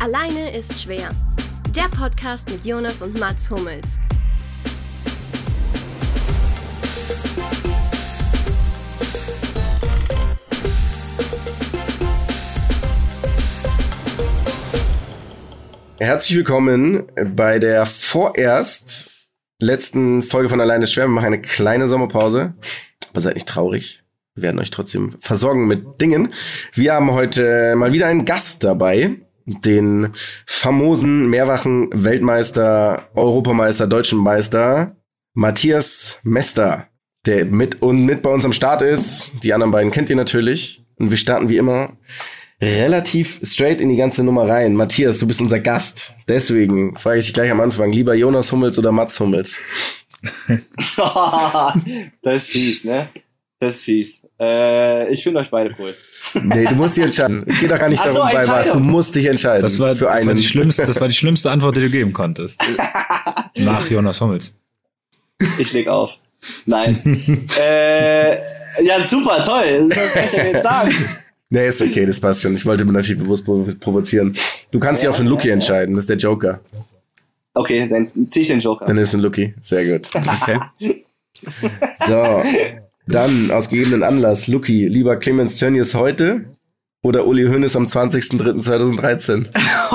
Alleine ist schwer. Der Podcast mit Jonas und Mats Hummels. Herzlich willkommen bei der vorerst letzten Folge von Alleine ist schwer. Wir machen eine kleine Sommerpause, aber seid nicht traurig. Wir werden euch trotzdem versorgen mit Dingen. Wir haben heute mal wieder einen Gast dabei, den famosen mehrfachen Weltmeister, Europameister, Deutschen Meister Matthias Mester, der mit bei uns am Start ist. Die anderen beiden kennt ihr natürlich. Und wir starten wie immer relativ straight in die ganze Nummer rein. Matthias, du bist unser Gast. Deswegen frage ich dich gleich am Anfang, lieber Jonas Hummels oder Mats Hummels? Das ist fies, ne? Das ist fies. Ich finde euch beide cool. Nee, du musst dich entscheiden. Es geht doch gar nicht darum, bei was. Du musst dich entscheiden. Das war die schlimmste Antwort, die du geben konntest. Nach Jonas Hummels. Ich leg auf. Nein. Ja, super, toll. Was soll ich denn jetzt sagen? Nee, ist okay, das passt schon. Ich wollte mich natürlich bewusst provozieren. Du kannst dich auch für einen Luki entscheiden. Das ist der Joker. Okay, dann zieh ich den Joker. Dann ist ein Luki. Sehr gut. Okay. So. Dann, aus gegebenen Anlass, Luki, lieber Clemens Tönnies heute oder Uli Hoeneß am 20.03.2013?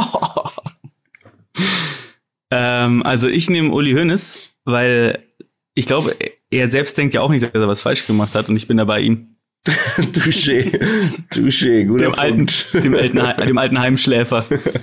Also ich nehme Uli Hoeneß, weil ich glaube, er selbst denkt ja auch nicht, dass er was falsch gemacht hat und ich bin da bei ihm. Touché, guter Punkt. Dem alten Heimschläfer.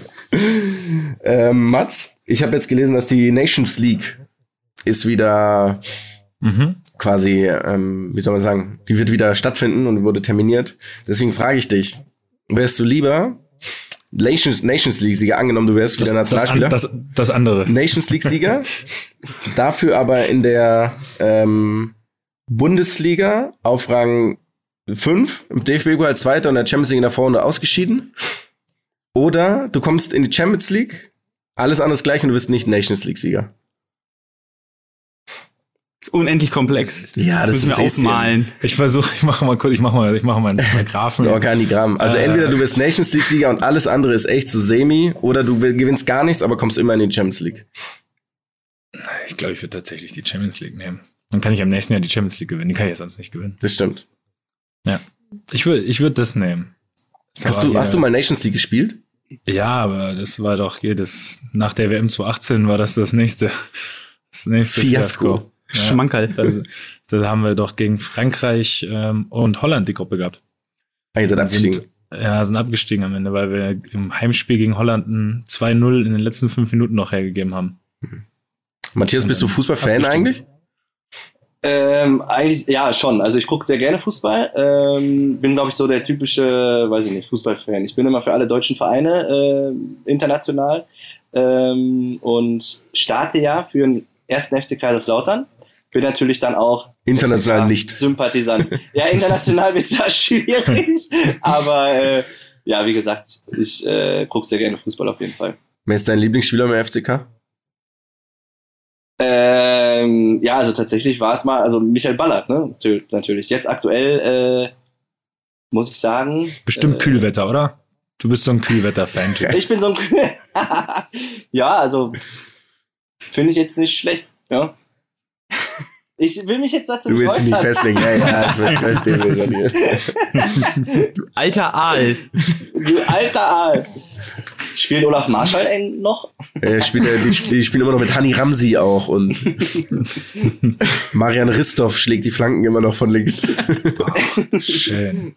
Mats, ich habe jetzt gelesen, dass die Nations League ist wieder quasi, wie soll man sagen, die wird wieder stattfinden und wurde terminiert. Deswegen frage ich dich, wärst du lieber Nations League-Sieger, angenommen du wärst wieder Nationalspieler? Das andere. Nations League-Sieger, dafür aber in der Bundesliga auf Rang 5, im DFB-Pokal als Zweiter und der Champions League in der Vorrunde ausgeschieden. Oder du kommst in die Champions League, alles anders gleich und du bist nicht Nations League-Sieger. Das ist unendlich komplex. Ja, das müssen wir aufmalen. Ich mache mal einen Graphen. Ein Organigramm. Also entweder du wirst Nations League-Sieger und alles andere ist echt so semi, oder du gewinnst gar nichts, aber kommst immer in die Champions League. Ich glaube, ich würde tatsächlich die Champions League nehmen. Dann kann ich am nächsten Jahr die Champions League gewinnen. Die kann ich ja sonst nicht gewinnen. Das stimmt. Ja. Ich würde das nehmen. Hast du mal Nations League gespielt? Ja, aber das war doch nach der WM 2018 war das nächste Fiasko. Ja, Schmankerl. Da haben wir doch gegen Frankreich und Holland die Gruppe gehabt. Ihr seid abgestiegen. Sind abgestiegen am Ende, weil wir im Heimspiel gegen Holland ein 2-0 in den letzten 5 Minuten noch hergegeben haben. Matthias, bist du Fußballfan eigentlich? Eigentlich, ja, schon. Also ich gucke sehr gerne Fußball. Bin, glaube ich, so der typische, weiß ich nicht, Fußballfan. Ich bin immer für alle deutschen Vereine international und starte ja für den 1. FC Kaiserslautern. Bin natürlich dann auch international nicht Sympathisant. Ja, international wird es da schwierig. Aber ja, wie gesagt, ich gucke sehr gerne Fußball auf jeden Fall. Wer ist dein Lieblingsspieler im FCK? Ja, also tatsächlich war es mal, also Michael Ballack, ne? Natürlich. Jetzt aktuell muss ich sagen. Bestimmt Kühlwetter, oder? Du bist so ein Kühlwetter-Fan. Ich bin so ein Ja, also finde ich jetzt nicht schlecht, ja. Ich will mich jetzt dazu nicht äußern. Du willst dich nicht festlegen, ja, das verstehen wir schon hier. Du alter Aal. Spielt Olaf Marschall noch? Die spielen immer noch mit Hani Ramsi auch und Marian Ristoff schlägt die Flanken immer noch von links. Oh, schön.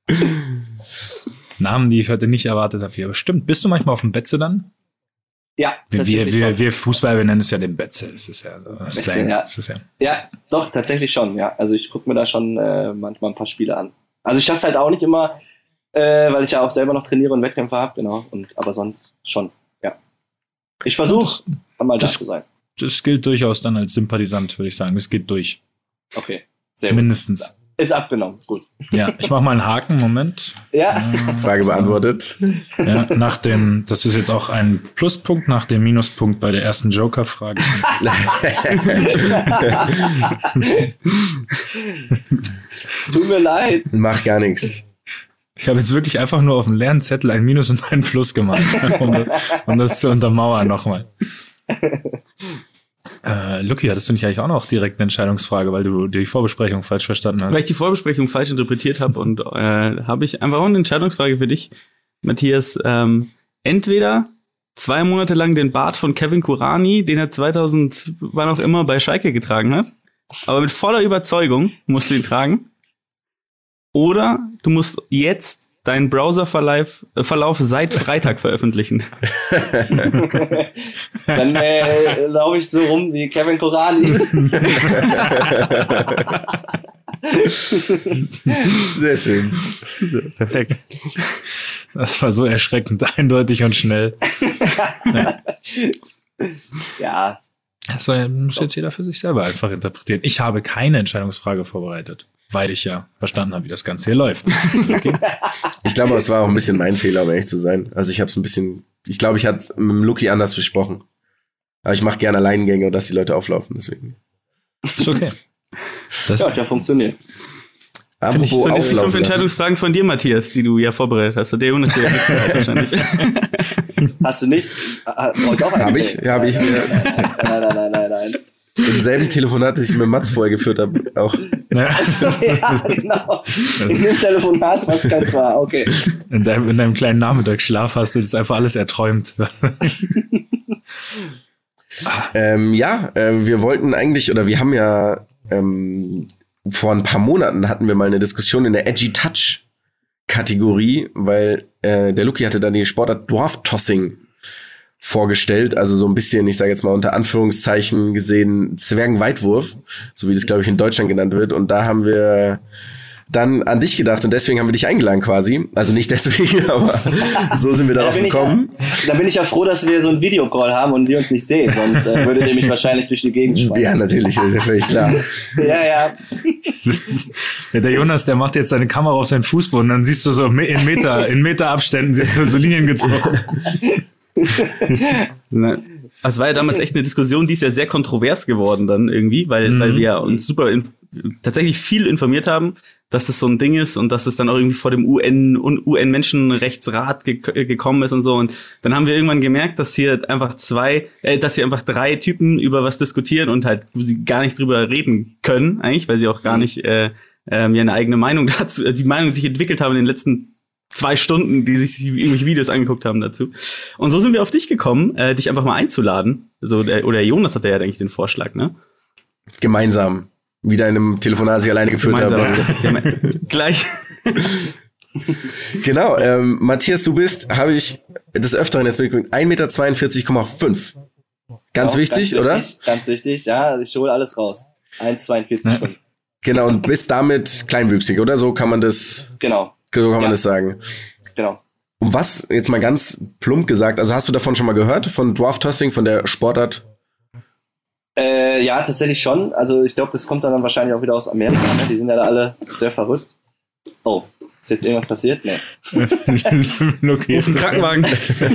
Namen, die ich heute nicht erwartet habe hier. Aber stimmt, bist du manchmal auf dem Betze dann? Ja. Wir Fußball, wir nennen es ja den Betze. Das ist ja so Slang. Ja. Ja, doch, tatsächlich schon, ja. Also ich gucke mir da schon manchmal ein paar Spiele an. Also ich schaffe es halt auch nicht immer, weil ich ja auch selber noch trainiere und Wettkämpfe habe, genau. Aber sonst schon, ja. Ich versuche, mal da zu sein. Das gilt durchaus dann als Sympathisant, würde ich sagen. Das geht durch. Okay, sehr gut. Mindestens. Ist abgenommen, gut. Ja, ich mache mal einen Haken, Moment. Ja. Frage beantwortet. Ja, das ist jetzt auch ein Pluspunkt nach dem Minuspunkt bei der ersten Joker-Frage. Tut mir leid. Mach gar nichts. Ich habe jetzt wirklich einfach nur auf dem leeren Zettel ein Minus und ein Plus gemacht, um das zu untermauern nochmal. Luki, hattest du nicht eigentlich auch noch direkt eine Entscheidungsfrage, weil du die Vorbesprechung falsch verstanden hast? Weil ich die Vorbesprechung falsch interpretiert habe und habe ich einfach auch eine Entscheidungsfrage für dich, Matthias. Entweder 2 Monate lang den Bart von Kevin Kurani, den er 2000, wann auch immer, bei Schalke getragen hat, aber mit voller Überzeugung musst du ihn tragen. Oder du musst jetzt deinen Browserverlauf seit Freitag veröffentlichen. Dann laufe ich so rum wie Kevin Kurani. Sehr schön. Perfekt. Das war so erschreckend, eindeutig und schnell. Ja. Das muss jetzt jeder für sich selber einfach interpretieren. Ich habe keine Entscheidungsfrage vorbereitet, weil ich ja verstanden habe, wie das Ganze hier läuft. Okay. Ich glaube, es war auch ein bisschen mein Fehler, um ehrlich zu sein. Also ich habe es ein bisschen, ich glaube, ich hatte es mit dem Luki anders besprochen. Aber ich mache gerne Alleingänge und dass die Leute auflaufen, deswegen. Ist okay. Ja, hat ja funktioniert. Apropos Und jetzt 5 auflaufen. Entscheidungsfragen von dir, Matthias, die du ja vorbereitet hast. Der Jonas, der wahrscheinlich. Hast du nicht? Heute auch Habe ich? Ja, habe ich. Nein. Im selben Telefonat, das ich mit Mats vorher geführt habe, auch. Ja. Ja, genau. In dem Telefonat, was ganz war. Okay. In deinem kleinen Nachmittagsschlaf hast du das einfach alles erträumt. Wir wollten eigentlich, oder wir haben ja vor ein paar Monaten hatten wir mal eine Diskussion in der Edgy Touch Kategorie, weil der Luki hatte dann die Sportart Dwarf Tossing vorgestellt, also so ein bisschen, ich sage jetzt mal unter Anführungszeichen gesehen, Zwergenweitwurf, so wie das, glaube ich, in Deutschland genannt wird. Und da haben wir dann an dich gedacht und deswegen haben wir dich eingeladen quasi. Also nicht deswegen, aber so sind wir darauf gekommen. Da bin ich ja froh, dass wir so einen Videocall haben und wir uns nicht sehen, sonst würdet ihr mich wahrscheinlich durch die Gegend schmeißen. Ja, natürlich, das ist ja völlig klar. Ja. Ja, der Jonas, der macht jetzt seine Kamera auf seinen Fußboden, dann siehst du so in Meter Abständen siehst du so Linien gezogen. Das war ja damals echt eine Diskussion, die ist ja sehr kontrovers geworden dann irgendwie, weil wir uns tatsächlich viel informiert haben, dass das so ein Ding ist und dass es dann auch irgendwie vor dem UN-Menschenrechtsrat gekommen ist und so. Und dann haben wir irgendwann gemerkt, dass hier einfach 3 Typen über was diskutieren und halt sie gar nicht drüber reden können, eigentlich, weil sie auch gar nicht eine eigene Meinung dazu, die Meinung sich entwickelt haben in den letzten 2 Stunden, die sich irgendwelche Videos angeguckt haben dazu. Und so sind wir auf dich gekommen, dich einfach mal einzuladen. Oder Jonas hatte ja eigentlich den Vorschlag, ne? Gemeinsam. Wieder in einem Telefonat, das ich alleine geführt habe. Gleich. Genau, Matthias, du bist, habe ich des Öfteren jetzt mitgekriegt, 1,42,5 Meter. Ganz wichtig, oder? Ganz wichtig, ja. Ich hole alles raus. 1,42,5. Genau, und bist damit kleinwüchsig, oder? So kann man das... Genau. So kann man das sagen. Genau. Und was, jetzt mal ganz plump gesagt, also hast du davon schon mal gehört, von Dwarf Tossing, von der Sportart? Ja, tatsächlich schon. Also ich glaube, das kommt dann wahrscheinlich auch wieder aus Amerika. Ne? Die sind ja da alle sehr verrückt. Oh, ist jetzt irgendwas passiert? Nee. Okay, ist ein Krankenwagen.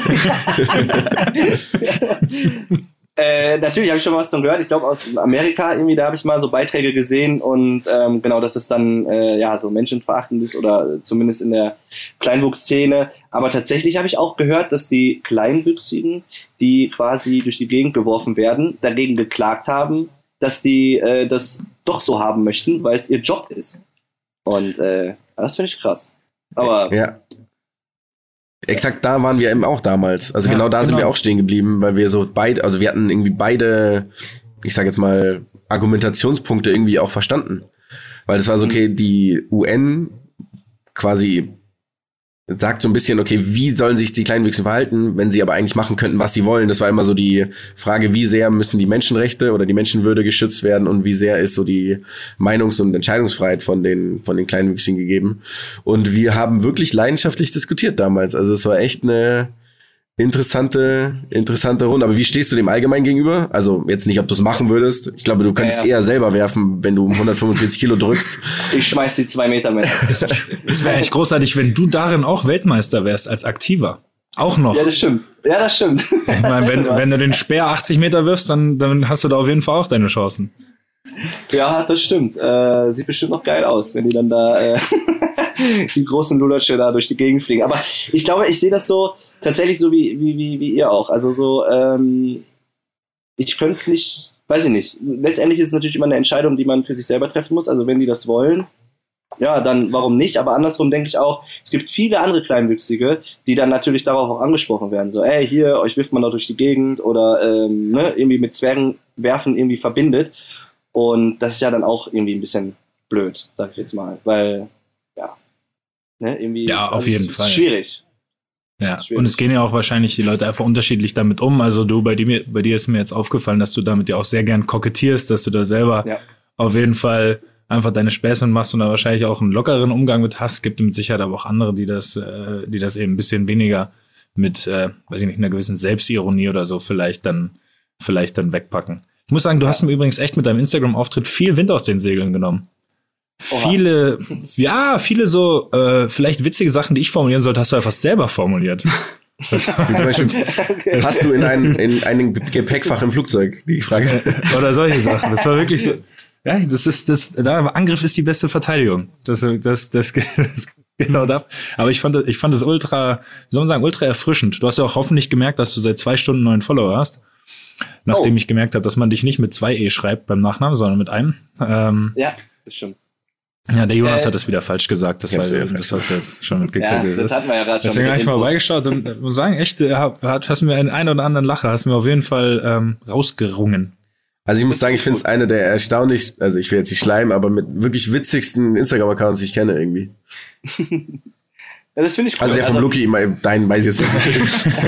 Natürlich habe ich schon mal was davon gehört. Ich glaube aus Amerika irgendwie, da habe ich mal so Beiträge gesehen und genau, dass es dann so menschenverachtend ist oder zumindest in der Kleinwuchsszene. Aber tatsächlich habe ich auch gehört, dass die Kleinwüchsigen, die quasi durch die Gegend geworfen werden, dagegen geklagt haben, dass die das doch so haben möchten, weil es ihr Job ist. Und das finde ich krass. Aber ja. Exakt, da waren wir eben auch damals. Also genau da sind wir auch stehen geblieben, weil wir so wir hatten irgendwie beide, ich sag jetzt mal, Argumentationspunkte irgendwie auch verstanden. Weil das war so, okay, die UN quasi sagt so ein bisschen, okay, wie sollen sich die Kleinwüchsigen verhalten, wenn sie aber eigentlich machen könnten, was sie wollen. Das war immer so die Frage, wie sehr müssen die Menschenrechte oder die Menschenwürde geschützt werden und wie sehr ist so die Meinungs- und Entscheidungsfreiheit von den Kleinwüchsigen gegeben. Und wir haben wirklich leidenschaftlich diskutiert damals. Also es war echt eine interessante Runde. Aber wie stehst du dem allgemein gegenüber? Also jetzt nicht, ob du es machen würdest. Ich glaube, du könntest eher selber werfen, wenn du 145 Kilo drückst. Ich schmeiß die 2 Meter mit. Es wäre echt großartig, wenn du darin auch Weltmeister wärst, als Aktiver. Auch noch. Ja, das stimmt. Ich meine, wenn du den Speer 80 Meter wirfst, dann hast du da auf jeden Fall auch deine Chancen. Ja, das stimmt. Sieht bestimmt noch geil aus, wenn die dann da die großen Lulatsche da durch die Gegend fliegen. Aber ich glaube, ich sehe das so tatsächlich so wie ihr auch. Also so, ich könnte es nicht, weiß ich nicht. Letztendlich ist es natürlich immer eine Entscheidung, die man für sich selber treffen muss. Also wenn die das wollen, ja, dann warum nicht? Aber andersrum denke ich auch, es gibt viele andere Kleinwüchsige, die dann natürlich darauf auch angesprochen werden. So, ey, hier, euch wirft man doch durch die Gegend oder irgendwie mit Zwergenwerfen irgendwie verbindet. Und das ist ja dann auch irgendwie ein bisschen blöd, sag ich jetzt mal. Weil, ja, irgendwie. Ja, auf jeden Fall. Schwierig. Ja, Schwierig. und es gehen ja auch wahrscheinlich die Leute einfach unterschiedlich damit um. Also bei dir ist mir jetzt aufgefallen, dass du damit ja auch sehr gern kokettierst, dass du da selber auf jeden Fall einfach deine Späße machst und da wahrscheinlich auch einen lockeren Umgang mit hast. Gibt mit Sicherheit aber auch andere, die das eben ein bisschen weniger mit, weiß ich nicht, einer gewissen Selbstironie oder so vielleicht dann wegpacken. Ich muss sagen, du hast mir übrigens echt mit deinem Instagram-Auftritt viel Wind aus den Segeln genommen. Oha. Viele so vielleicht witzige Sachen, die ich formulieren sollte, hast du einfach selber formuliert. Wie zum Beispiel, hast du in einem Gepäckfach im Flugzeug, die Frage. Oder solche Sachen. Das war wirklich so. Ja, Angriff ist die beste Verteidigung. Das genau da. Aber ich fand das ultra, wie soll man sagen, ultra erfrischend. Du hast ja auch hoffentlich gemerkt, dass du seit 2 Stunden 9 Follower hast. Nachdem ich gemerkt habe, dass man dich nicht mit 2 E schreibt beim Nachnamen, sondern mit einem. Ja, das stimmt. Ja, der Jonas hat das wieder falsch gesagt. Das hast du jetzt schon mitgekriegt. Ja, das hatten wir ja gerade schon. Deswegen habe ich mal beigeschaut und muss sagen, echt, hast mir einen oder anderen Lacher, hast mir auf jeden Fall rausgerungen. Also ich muss sagen, ich finde es eine der erstaunlich, also ich will jetzt nicht schleimen, aber mit wirklich witzigsten Instagram-Accounts, die ich kenne irgendwie. Ja, das finde ich cool. Also der vom Luki, deinen weiß ich jetzt nicht.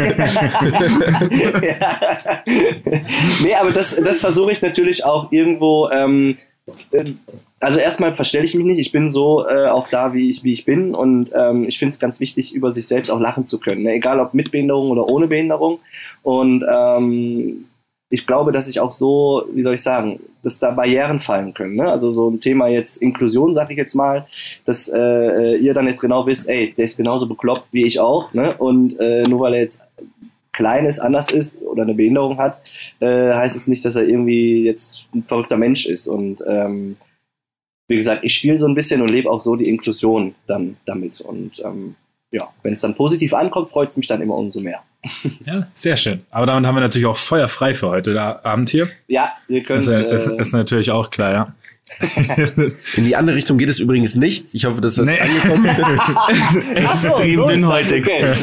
Ja. Nee, aber das versuche ich natürlich auch irgendwo, also erstmal verstelle ich mich nicht, ich bin so auch da, wie ich bin und ich finde es ganz wichtig, über sich selbst auch lachen zu können, ne? Egal ob mit Behinderung oder ohne Behinderung und ich glaube, dass ich auch so, wie soll ich sagen, dass da Barrieren fallen können, ne? Also so ein Thema jetzt Inklusion, sag ich jetzt mal, dass ihr dann jetzt genau wisst, ey, der ist genauso bekloppt wie ich auch, ne? Und nur weil er jetzt klein ist, anders ist oder eine Behinderung hat, heißt es nicht, dass er irgendwie jetzt ein verrückter Mensch ist. Und wie gesagt, ich spiele so ein bisschen und lebe auch so die Inklusion dann damit. Und ja, wenn es dann positiv ankommt, freut es mich dann immer umso mehr. Ja, sehr schön. Aber damit haben wir natürlich auch feuerfrei für heute Abend hier. Ja, wir können. Das ist natürlich auch klar, ja. In die andere Richtung geht es übrigens nicht. Ich hoffe, das ist angekommen. Extrem dünnhäutig.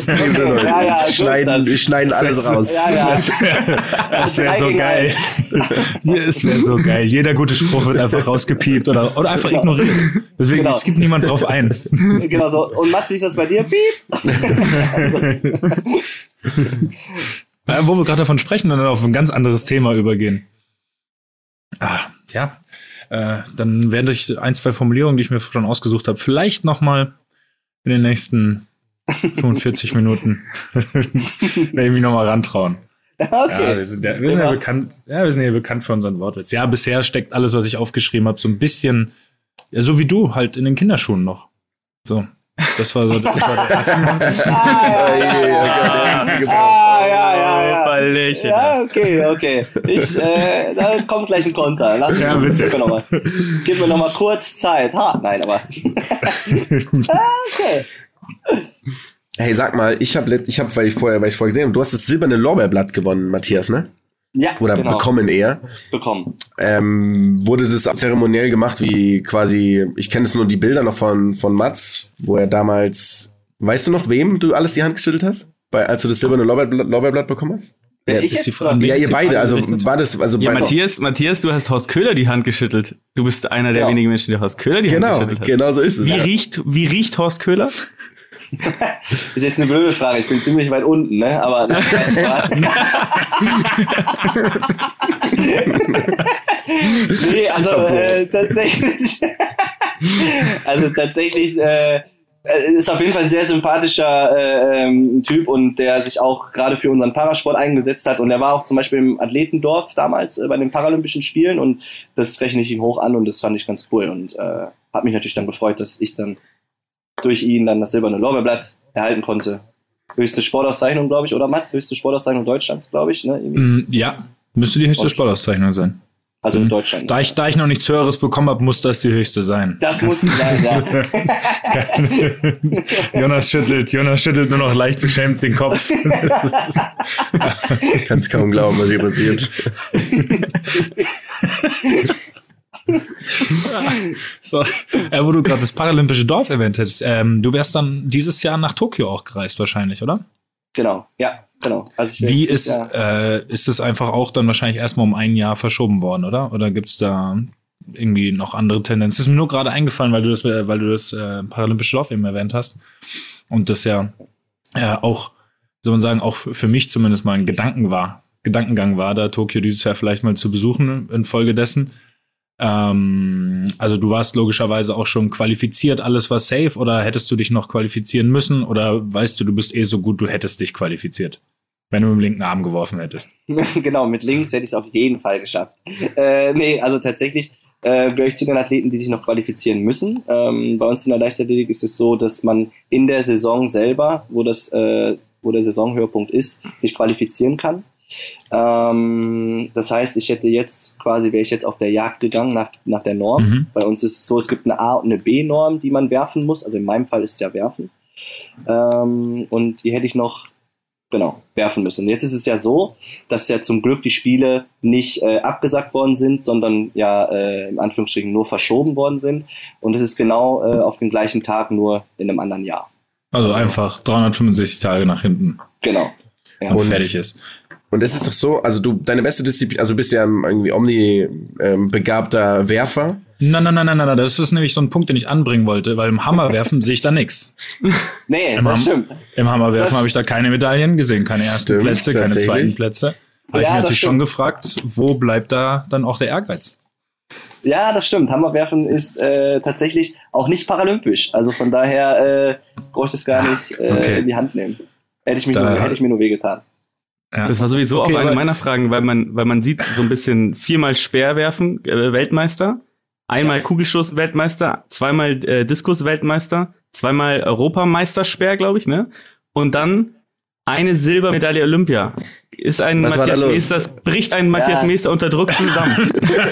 Wir schneiden alles raus. Ja. Das wäre so geil. Es wäre so geil. Jeder gute Spruch wird einfach rausgepiept oder einfach ignoriert. Deswegen, es gibt niemand drauf ein. Genau so. Und Mats, wie ist das bei dir? Piep! Wo wir gerade davon sprechen und dann auf ein ganz anderes Thema übergehen. Dann werde ich 1, 2 Formulierungen, die ich mir schon ausgesucht habe, vielleicht nochmal in den nächsten 45 Minuten werde ich mich nochmal rantrauen. Okay. Ja, wir sind ja bekannt für unseren Wortwitz. Ja, bisher steckt alles, was ich aufgeschrieben habe, so ein bisschen, ja, so wie du, halt in den Kinderschuhen noch. So. Das war der Ja, okay. Da kommt gleich ein Konter. Gib mir noch mal kurz Zeit. Nein, aber. Okay. Hey, sag mal, ich habe, weil ich vorher gesehen habe, du hast das silberne Lorbeerblatt gewonnen, Matthias, ne? Ja, oder genau. Bekommen eher. Wurde das zeremoniell gemacht, wie quasi, ich kenne es nur die Bilder noch von Mats, wo er damals, weißt du noch, wem du alles die Hand geschüttelt hast? Als du das silberne Lorbeerblatt bekommen hast? Ja, ihr beide, also war das, also ja, Matthias, du hast Horst Köhler die Hand geschüttelt. Du bist einer der wenigen Menschen, der Horst Köhler die Hand geschüttelt hat. Genau so ist es. Wie riecht Horst Köhler? Ist jetzt eine blöde Frage, ich bin ziemlich weit unten, ne? Aber nee, tatsächlich ist auf jeden Fall ein sehr sympathischer Typ und der sich auch gerade für unseren Parasport eingesetzt hat und er war auch zum Beispiel im Athletendorf damals bei den Paralympischen Spielen und das rechne ich ihm hoch an und das fand ich ganz cool und hat mich natürlich dann gefreut, dass ich dann durch ihn dann das silberne Lorbeerblatt erhalten konnte. Höchste Sportauszeichnung, glaube ich, oder Mats? Höchste Sportauszeichnung Deutschlands, glaube ich. Ne? Ja, müsste die höchste Sportauszeichnung sein. Also in Deutschland. Da ich noch nichts Höheres bekommen habe, muss das die höchste sein. Das muss sein, ja. Jonas schüttelt nur noch leicht beschämt den Kopf. Kannst kaum glauben, was hier passiert. So, wo du gerade das paralympische Dorf erwähnt hättest, du wärst dann dieses Jahr nach Tokio auch gereist wahrscheinlich, oder? Genau, ja, genau. Also Wie ist es einfach auch dann wahrscheinlich erstmal um ein Jahr verschoben worden, oder? Oder gibt's da irgendwie noch andere Tendenzen? Das ist mir nur gerade eingefallen, weil du das paralympische Dorf eben erwähnt hast. Und das ja auch, soll man sagen, auch für mich zumindest mal ein Gedankengang war, da Tokio dieses Jahr vielleicht mal zu besuchen infolgedessen. Also du warst logischerweise auch schon qualifiziert, alles war safe, oder hättest du dich noch qualifizieren müssen, oder weißt du bist so gut, du hättest dich qualifiziert, wenn du mit dem linken Arm geworfen hättest? Genau, mit links hätte ich es auf jeden Fall geschafft. Nee, also tatsächlich gehöre ich zu den Athleten, die sich noch qualifizieren müssen. Bei uns in der Leichtathletik ist es so, dass man in der Saison selber, wo der Saisonhöhepunkt ist, sich qualifizieren kann. Das heißt, wäre ich jetzt auf der Jagd gegangen nach der Norm. Mhm. Bei uns ist es so, es gibt eine A- und eine B-Norm, die man werfen muss. Also in meinem Fall ist es ja werfen. Und die hätte ich noch, werfen müssen. Und jetzt ist es ja so, dass ja zum Glück die Spiele nicht abgesagt worden sind, sondern ja in Anführungsstrichen nur verschoben worden sind. Und es ist genau auf den gleichen Tag, nur in einem anderen Jahr. Also einfach 365 Tage nach hinten. Genau. Ja. Und fertig ist. Und es ist doch so, also deine beste Disziplin, also du bist ja irgendwie omni-begabter Werfer. Nein, das ist nämlich so ein Punkt, den ich anbringen wollte, weil im Hammerwerfen sehe ich da nichts. Nee, das stimmt. Im Hammerwerfen habe ich da keine Medaillen gesehen, keine ersten Plätze, keine zweiten Plätze. Habe ich mir natürlich schon gefragt, wo bleibt da dann auch der Ehrgeiz? Ja, das stimmt. Hammerwerfen ist tatsächlich auch nicht paralympisch. Also von daher brauche ich das gar nicht in die Hand nehmen. Hätte ich mir nur wehgetan. Ja. Das war sowieso auch eine meiner Fragen, weil man sieht so ein bisschen 4-mal Speerwerfen Weltmeister, einmal Kugelstoß-Weltmeister, 2-mal Diskus-Weltmeister, 2-mal Europameister-Speer, glaube ich, ne? Und dann eine Silbermedaille Olympia. Bricht ein Matthias Meester unter Druck zusammen.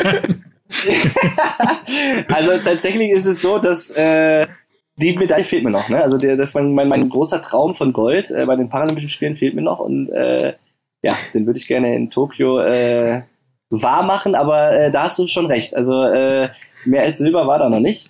Also tatsächlich ist es so, dass die Medaille fehlt mir noch, ne? Also das ist mein großer Traum von Gold bei den Paralympischen Spielen fehlt mir noch und den würde ich gerne in Tokio wahr machen, aber da hast du schon recht. Also mehr als Silber war da noch nicht.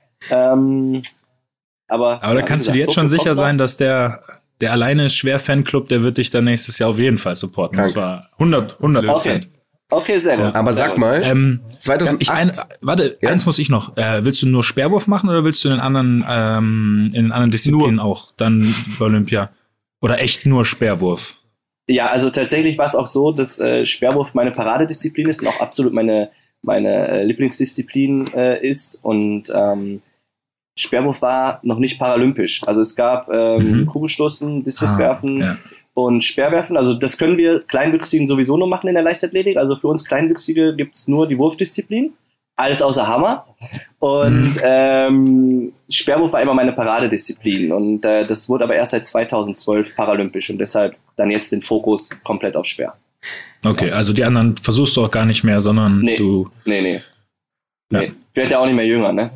Aber da kannst du dir jetzt schon sicher sein, dass der alleine Schwer-Fanclub, der wird dich dann nächstes Jahr auf jeden Fall supporten. Das war 100%. Okay, sehr gut. Aber sag mal, 2008... Eins muss ich noch. Willst du nur Speerwurf machen oder willst du in den anderen Disziplinen auch dann bei Olympia? Oder echt nur Speerwurf? Ja, also tatsächlich war es auch so, dass Speerwurf meine Paradedisziplin ist und auch absolut meine Lieblingsdisziplin ist. Und Speerwurf war noch nicht paralympisch. Also es gab Kugelstoßen, Diskuswerfen und Speerwerfen. Also das können wir Kleinwüchsigen sowieso nur machen in der Leichtathletik. Also für uns Kleinwüchsige gibt es nur die Wurfdisziplin. Alles außer Hammer. Und Speerwurf war immer meine Paradedisziplin. Und das wurde aber erst seit 2012 paralympisch und deshalb dann jetzt den Fokus komplett auf Speer. Okay, also die anderen versuchst du auch gar nicht mehr, sondern du... Nee. Ich werde ja auch nicht mehr jünger, ne?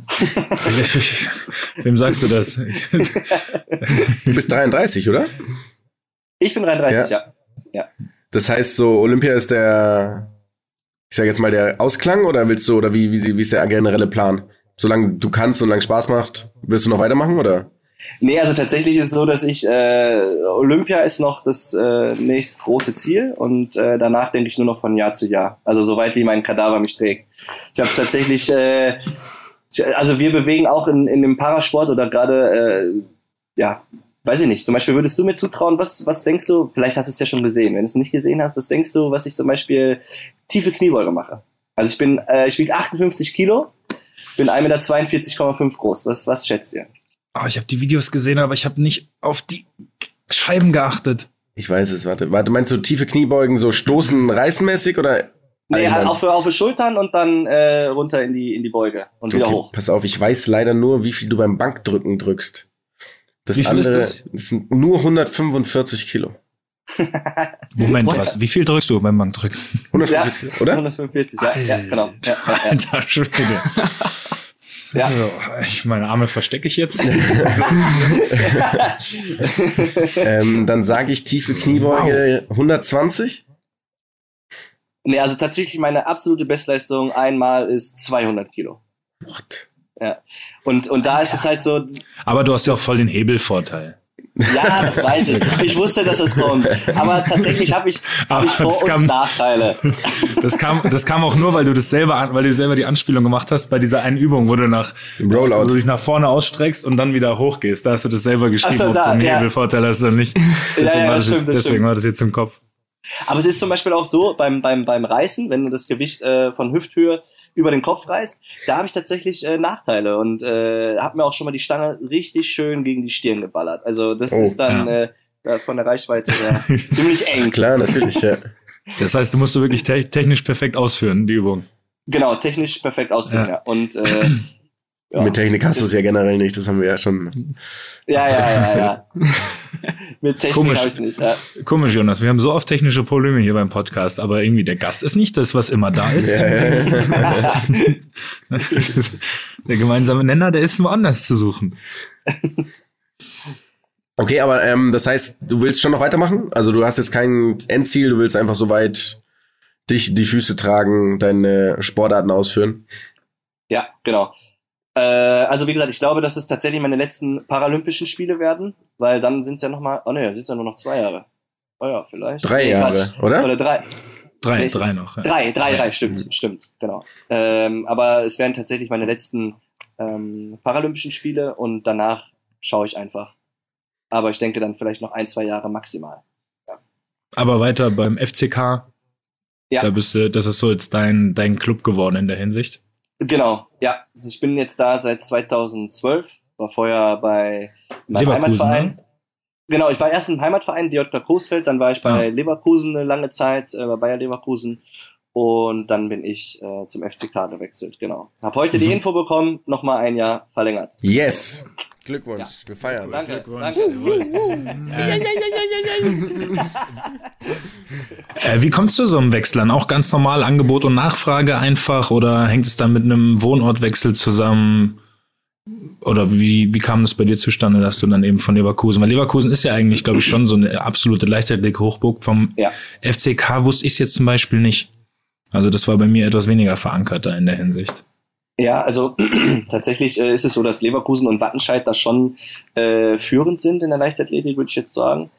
Wem sagst du das? Du bist 33, oder? Ich bin 33, ja. Das heißt, so Olympia ist der, ich sag jetzt mal, der Ausklang, oder willst du, oder wie ist der generelle Plan? Solange du kannst und solange Spaß macht, wirst du noch weitermachen, oder? Nee, also tatsächlich ist es so, dass Olympia ist noch das nächst große Ziel und danach denke ich nur noch von Jahr zu Jahr. Also soweit wie mein Kadaver mich trägt. Ich habe tatsächlich, also wir bewegen auch in dem Parasport oder gerade, weiß ich nicht, zum Beispiel würdest du mir zutrauen, was denkst du, vielleicht hast du es ja schon gesehen, wenn du es nicht gesehen hast, was denkst du, was ich zum Beispiel tiefe Kniebeuge mache? Also ich wiege 58 Kilo, bin 1,42,5 Meter groß. Was schätzt ihr? Oh, ich habe die Videos gesehen, aber ich habe nicht auf die Scheiben geachtet. Ich weiß es, warte, meinst du tiefe Kniebeugen, so stoßen, reißenmäßig, oder? Nee, auf die Schultern und dann runter in die Beuge und wieder hoch. Pass auf, ich weiß leider nur, wie viel du beim Bankdrücken drückst. Wie viel ist das? Das sind nur 145 Kilo. Moment, was? Wie viel drückst du beim Bankdrücken? 145, ja, oder? 145, ja, genau. Ja. Alter Schwede. Ja. Also, meine Arme verstecke ich jetzt. Dann sage ich tiefe Kniebeuge 120. Nee, also tatsächlich meine absolute Bestleistung einmal ist 200 Kilo. What? Ja. Und da ist es halt so. Aber du hast ja auch voll den Hebelvorteil. Ja, das weiß ich. Ich wusste, dass das kommt. Aber tatsächlich habe ich Vor- und Nachteile. Das kam auch nur, weil du selber die Anspielung gemacht hast bei dieser einen Übung, wo du dich nach vorne ausstreckst und dann wieder hochgehst. Da hast du das selber geschrieben, ob du einen Hebelvorteil hast oder nicht. Deswegen war das jetzt im Kopf. Aber es ist zum Beispiel auch so, beim Reißen, wenn du das Gewicht von Hüfthöhe über den Kopf reißt, da habe ich tatsächlich Nachteile und habe mir auch schon mal die Stange richtig schön gegen die Stirn geballert. Also das ist dann von der Reichweite ziemlich eng. Klar, natürlich, ja. Das heißt, du musst wirklich technisch perfekt ausführen, die Übung. Genau, technisch perfekt ausführen, ja. Und mit Technik hast du es ja generell nicht, das haben wir ja schon. Ja. Mit Technik habe ich es nicht. Ja. Komisch, Jonas, wir haben so oft technische Probleme hier beim Podcast, aber irgendwie der Gast ist nicht das, was immer da ist. Der gemeinsame Nenner, der ist woanders zu suchen. Okay, aber das heißt, du willst schon noch weitermachen? Also du hast jetzt kein Endziel, du willst einfach so weit die Füße tragen, deine Sportarten ausführen? Ja, genau. Also wie gesagt, ich glaube, dass es tatsächlich meine letzten Paralympischen Spiele werden, weil dann sind es ja nochmal, sind es ja nur noch 2 Jahre. Oh ja, vielleicht. 3 Jahre, oder? Oder 3. Drei noch. Ja. Drei, stimmt, genau. Aber es werden tatsächlich meine letzten Paralympischen Spiele und danach schaue ich einfach. Aber ich denke dann vielleicht noch 1-2 Jahre maximal. Ja. Aber weiter beim FCK, ja. Das ist so jetzt dein Club geworden in der Hinsicht. Genau, ja. Also ich bin jetzt da seit 2012, war vorher bei meinem Heimatverein. Ne? Genau, ich war erst im Heimatverein, DJK Coesfeld, dann war ich bei Leverkusen eine lange Zeit, bei Bayer Leverkusen und dann bin ich zum FCK gewechselt, genau. Hab heute die Info bekommen, nochmal 1 Jahr verlängert. Yes! Glückwunsch, wir feiern. Danke, Glückwunsch. Wie kommst du so einem Wechsel an? Auch ganz normal Angebot und Nachfrage einfach oder hängt es dann mit einem Wohnortwechsel zusammen? Oder wie kam das bei dir zustande, dass du dann eben von Leverkusen, weil Leverkusen ist ja eigentlich, glaube ich, schon so eine absolute Leichtathletik-Hochburg. Vom FCK wusste ich es jetzt zum Beispiel nicht. Also das war bei mir etwas weniger verankert da in der Hinsicht. Ja, also tatsächlich ist es so, dass Leverkusen und Wattenscheid da schon führend sind in der Leichtathletik, würde ich jetzt sagen.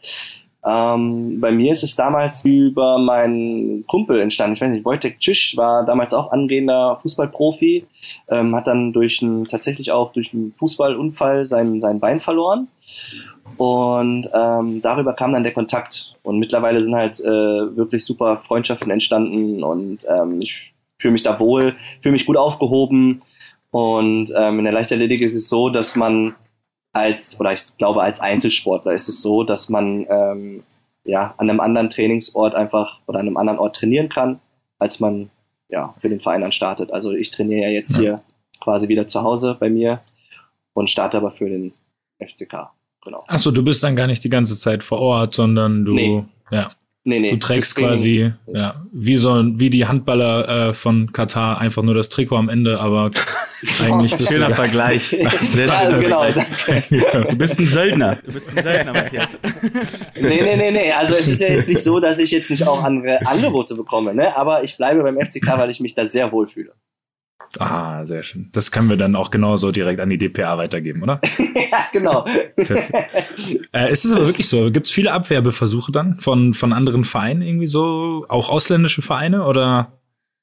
Bei mir ist es damals über meinen Kumpel entstanden. Ich weiß nicht, Wojtek Cisch war damals auch angehender Fußballprofi, hat dann tatsächlich auch durch einen Fußballunfall sein Bein verloren. Und darüber kam dann der Kontakt. Und mittlerweile sind halt wirklich super Freundschaften entstanden und ich fühle mich da wohl, fühle mich gut aufgehoben und in der Leichtathletik ist es so, dass man als Einzelsportler ist es so, dass man an einem anderen Trainingsort einfach oder an einem anderen Ort trainieren kann, als man für den Verein dann startet. Also ich trainiere ja jetzt hier quasi wieder zu Hause bei mir und starte aber für den FCK. Genau. Achso, du bist dann gar nicht die ganze Zeit vor Ort, sondern du... Nee. Du trägst quasi, wie die Handballer von Katar einfach nur das Trikot am Ende, aber eigentlich bist schöner Vergleich. Genau. Du bist ein Söldner. Matthias. Nee. Also es ist ja jetzt nicht so, dass ich jetzt nicht auch andere Angebote bekomme, ne? Aber ich bleibe beim FCK, weil ich mich da sehr wohl fühle. Ah, sehr schön. Das können wir dann auch genauso direkt an die DPA weitergeben, oder? Ja, genau. Ist es aber wirklich so? Gibt es viele Abwerbeversuche dann von anderen Vereinen irgendwie so? Auch ausländische Vereine oder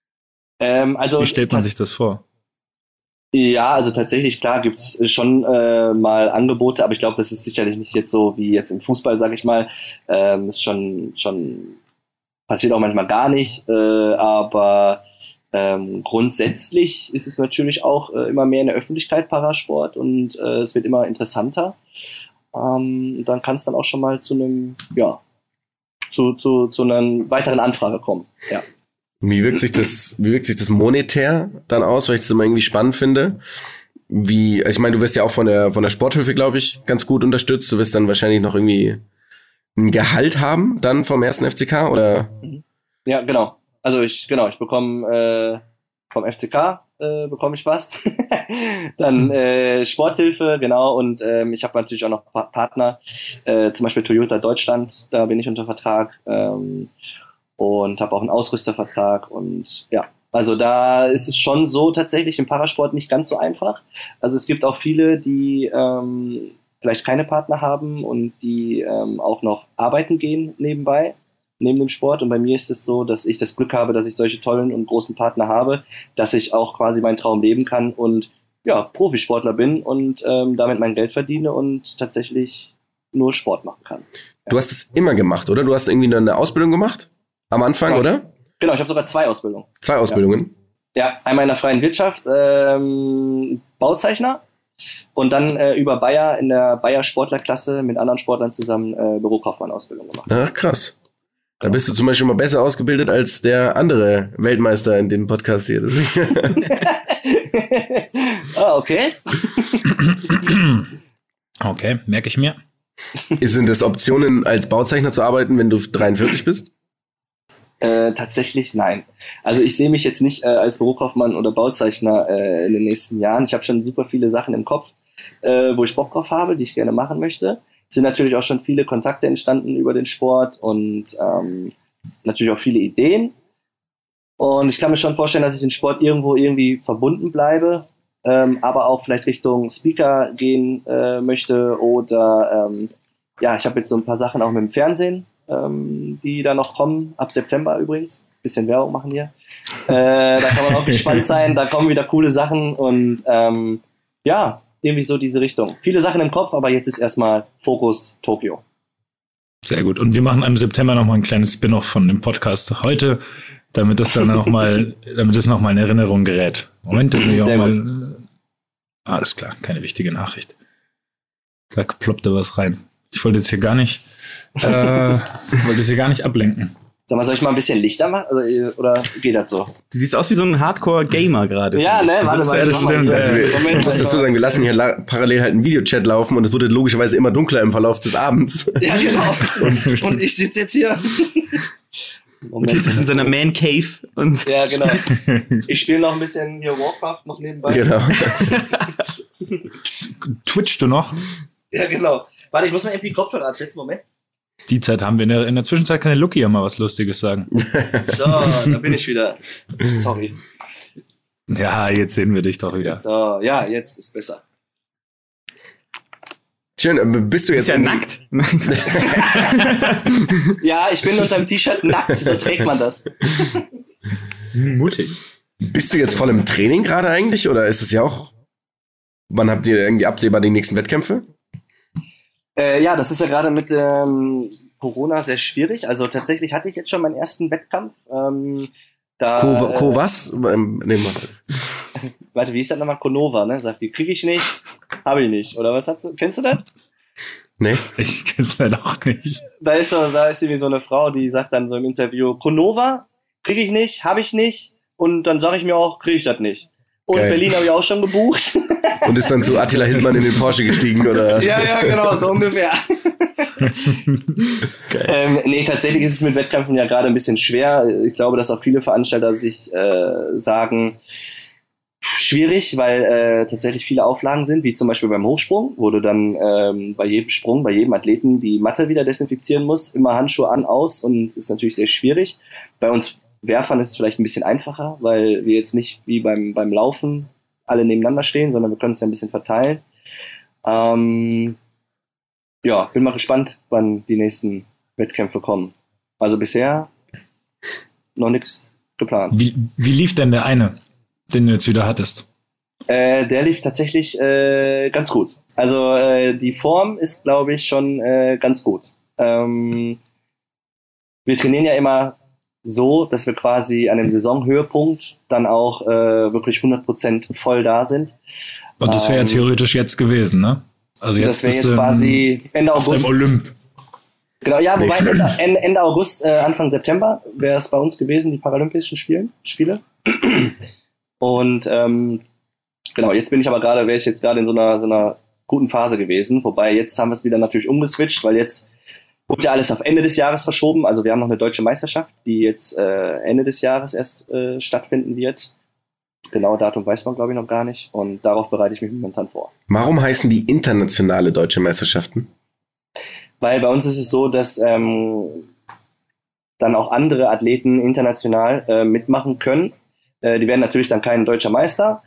wie stellt man sich das vor? Ja, also tatsächlich, klar, gibt's schon mal Angebote, aber ich glaube, das ist sicherlich nicht jetzt so wie jetzt im Fußball, sag ich mal. Ist schon passiert auch manchmal gar nicht, aber grundsätzlich ist es natürlich auch immer mehr in der Öffentlichkeit Parasport und es wird immer interessanter. Dann kann es dann auch schon mal zu einem, zu einer weiteren Anfrage kommen. Ja. Wie wirkt sich das monetär dann aus, weil ich das immer irgendwie spannend finde? Ich meine, du wirst ja auch von der Sporthilfe, glaube ich, ganz gut unterstützt. Du wirst dann wahrscheinlich noch irgendwie ein Gehalt haben dann vom ersten FCK oder? Ja, genau. Also ich bekomme vom FCK bekomme ich was. Dann Sporthilfe, genau. Und ich habe natürlich auch noch Partner, zum Beispiel Toyota Deutschland, da bin ich unter Vertrag und habe auch einen Ausrüstervertrag. Und ja, also da ist es schon so tatsächlich im Parasport nicht ganz so einfach. Also es gibt auch viele, die vielleicht keine Partner haben und die auch noch arbeiten gehen nebenbei, neben dem Sport. Und bei mir ist es so, dass ich das Glück habe, dass ich solche tollen und großen Partner habe, dass ich auch quasi meinen Traum leben kann und ja, Profisportler bin und damit mein Geld verdiene und tatsächlich nur Sport machen kann. Du hast es immer gemacht, oder? Du hast irgendwie eine Ausbildung gemacht? Am Anfang, Genau. oder? Genau, ich habe sogar 2 Ausbildungen. 2 Ausbildungen? Ja, einmal in der freien Wirtschaft, Bauzeichner und dann über Bayer in der Bayer Sportlerklasse mit anderen Sportlern zusammen Bürokaufmann-Ausbildung gemacht. Ach, krass. Da bist du zum Beispiel mal besser ausgebildet als der andere Weltmeister in dem Podcast hier. Okay. Okay, merke ich mir. Sind das Optionen, als Bauzeichner zu arbeiten, wenn du 43 bist? Tatsächlich nein. Also ich sehe mich jetzt nicht als Bürokaufmann oder Bauzeichner in den nächsten Jahren. Ich habe schon super viele Sachen im Kopf, wo ich Bock drauf habe, die ich gerne machen möchte. Es sind natürlich auch schon viele Kontakte entstanden über den Sport und natürlich auch viele Ideen. Und ich kann mir schon vorstellen, dass ich den Sport irgendwie verbunden bleibe, aber auch vielleicht Richtung Speaker gehen möchte oder ja, ich habe jetzt so ein paar Sachen auch mit dem Fernsehen, die da noch kommen, ab September übrigens. Bisschen Werbung machen hier. Da kann man auch gespannt sein, da kommen wieder coole Sachen und ja, irgendwie so diese Richtung. Viele Sachen im Kopf, aber jetzt ist erstmal Fokus Tokio. Sehr gut. Und wir machen im September nochmal ein kleines Spin-off von dem Podcast heute, damit das dann nochmal in Erinnerung gerät. Moment, ich auch mal. Alles klar, keine wichtige Nachricht. Da ploppt da was rein. Ich wollte jetzt hier gar nicht ablenken. Sag mal, soll ich mal ein bisschen Lichter machen? Oder geht das so? Du siehst aus wie so ein Hardcore-Gamer gerade. Ja, ne? Warte mal. Ja, das stimmt. Also ich muss dazu sagen, wir lassen hier parallel halt einen Videochat laufen und es wurde logischerweise immer dunkler im Verlauf des Abends. Ja, genau. Und ich sitze jetzt hier. Und hier sitzt in seiner Man-Cave. Ja, genau. Ich spiele noch ein bisschen hier Warcraft noch nebenbei. Genau. Twitchst du noch? Ja, genau. Warte, ich muss mal eben die Kopfhörer absetzen. Moment. Die Zeit haben wir. In der Zwischenzeit kann der Lucky ja mal was Lustiges sagen. So, da bin ich wieder. Sorry. Ja, jetzt sehen wir dich doch wieder. So, ja, jetzt ist besser. Schön, bist du jetzt Ist ja nackt. Ja, ich bin unter dem T-Shirt nackt, so trägt man das. Mutig. Bist du jetzt voll im Training gerade eigentlich oder ist es ja auch, wann habt ihr irgendwie absehbar die nächsten Wettkämpfe? Ja, das ist ja gerade mit Corona sehr schwierig. Also tatsächlich hatte ich jetzt schon meinen ersten Wettkampf. Was? Warte, wie ist das nochmal? Konova, ne? Sagt die, kriege ich nicht, habe ich nicht. Oder was hast du? Kennst du das? Nee. Ich kenn's leider auch nicht. Da ist irgendwie so eine Frau, die sagt dann so im Interview, Konova, kriege ich nicht, habe ich nicht. Und dann sage ich mir auch, kriege ich das nicht. Und Geil. Berlin habe ich auch schon gebucht. Und ist dann zu Attila Hildmann in den Porsche gestiegen, oder? Ja, genau, so ungefähr. Nee, tatsächlich ist es mit Wettkämpfen ja gerade ein bisschen schwer. Ich glaube, dass auch viele Veranstalter sich sagen, schwierig, weil tatsächlich viele Auflagen sind, wie zum Beispiel beim Hochsprung, wo du dann bei jedem Sprung, bei jedem Athleten die Matte wieder desinfizieren musst, immer Handschuhe an, aus und ist natürlich sehr schwierig. Bei uns Werfern ist es vielleicht ein bisschen einfacher, weil wir jetzt nicht wie beim Laufen alle nebeneinander stehen, sondern wir können es ja ein bisschen verteilen. Ja, bin mal gespannt, wann die nächsten Wettkämpfe kommen. Also bisher noch nichts geplant. Wie lief denn der eine, den du jetzt wieder hattest? Der lief tatsächlich ganz gut. Also die Form ist, glaube ich, schon ganz gut. Wir trainieren ja immer so, dass wir quasi an dem Saisonhöhepunkt dann auch wirklich 100% voll da sind. Und das wäre ja theoretisch jetzt gewesen, ne? Also jetzt das wäre jetzt quasi Ende August. Auf dem Olymp. Genau, ja, wobei Ende August, Anfang September wäre es bei uns gewesen, die Paralympischen Spiele. Und genau, jetzt wäre ich jetzt gerade in so einer guten Phase gewesen. Wobei jetzt haben wir es wieder natürlich umgeswitcht, weil jetzt Wurde ja alles auf Ende des Jahres verschoben. Also wir haben noch eine deutsche Meisterschaft, die jetzt Ende des Jahres erst stattfinden wird. Genaue Datum weiß man, glaube ich, noch gar nicht. Und darauf bereite ich mich momentan vor. Warum heißen die internationale deutsche Meisterschaften? Weil bei uns ist es so, dass dann auch andere Athleten international mitmachen können. Die werden natürlich dann kein deutscher Meister.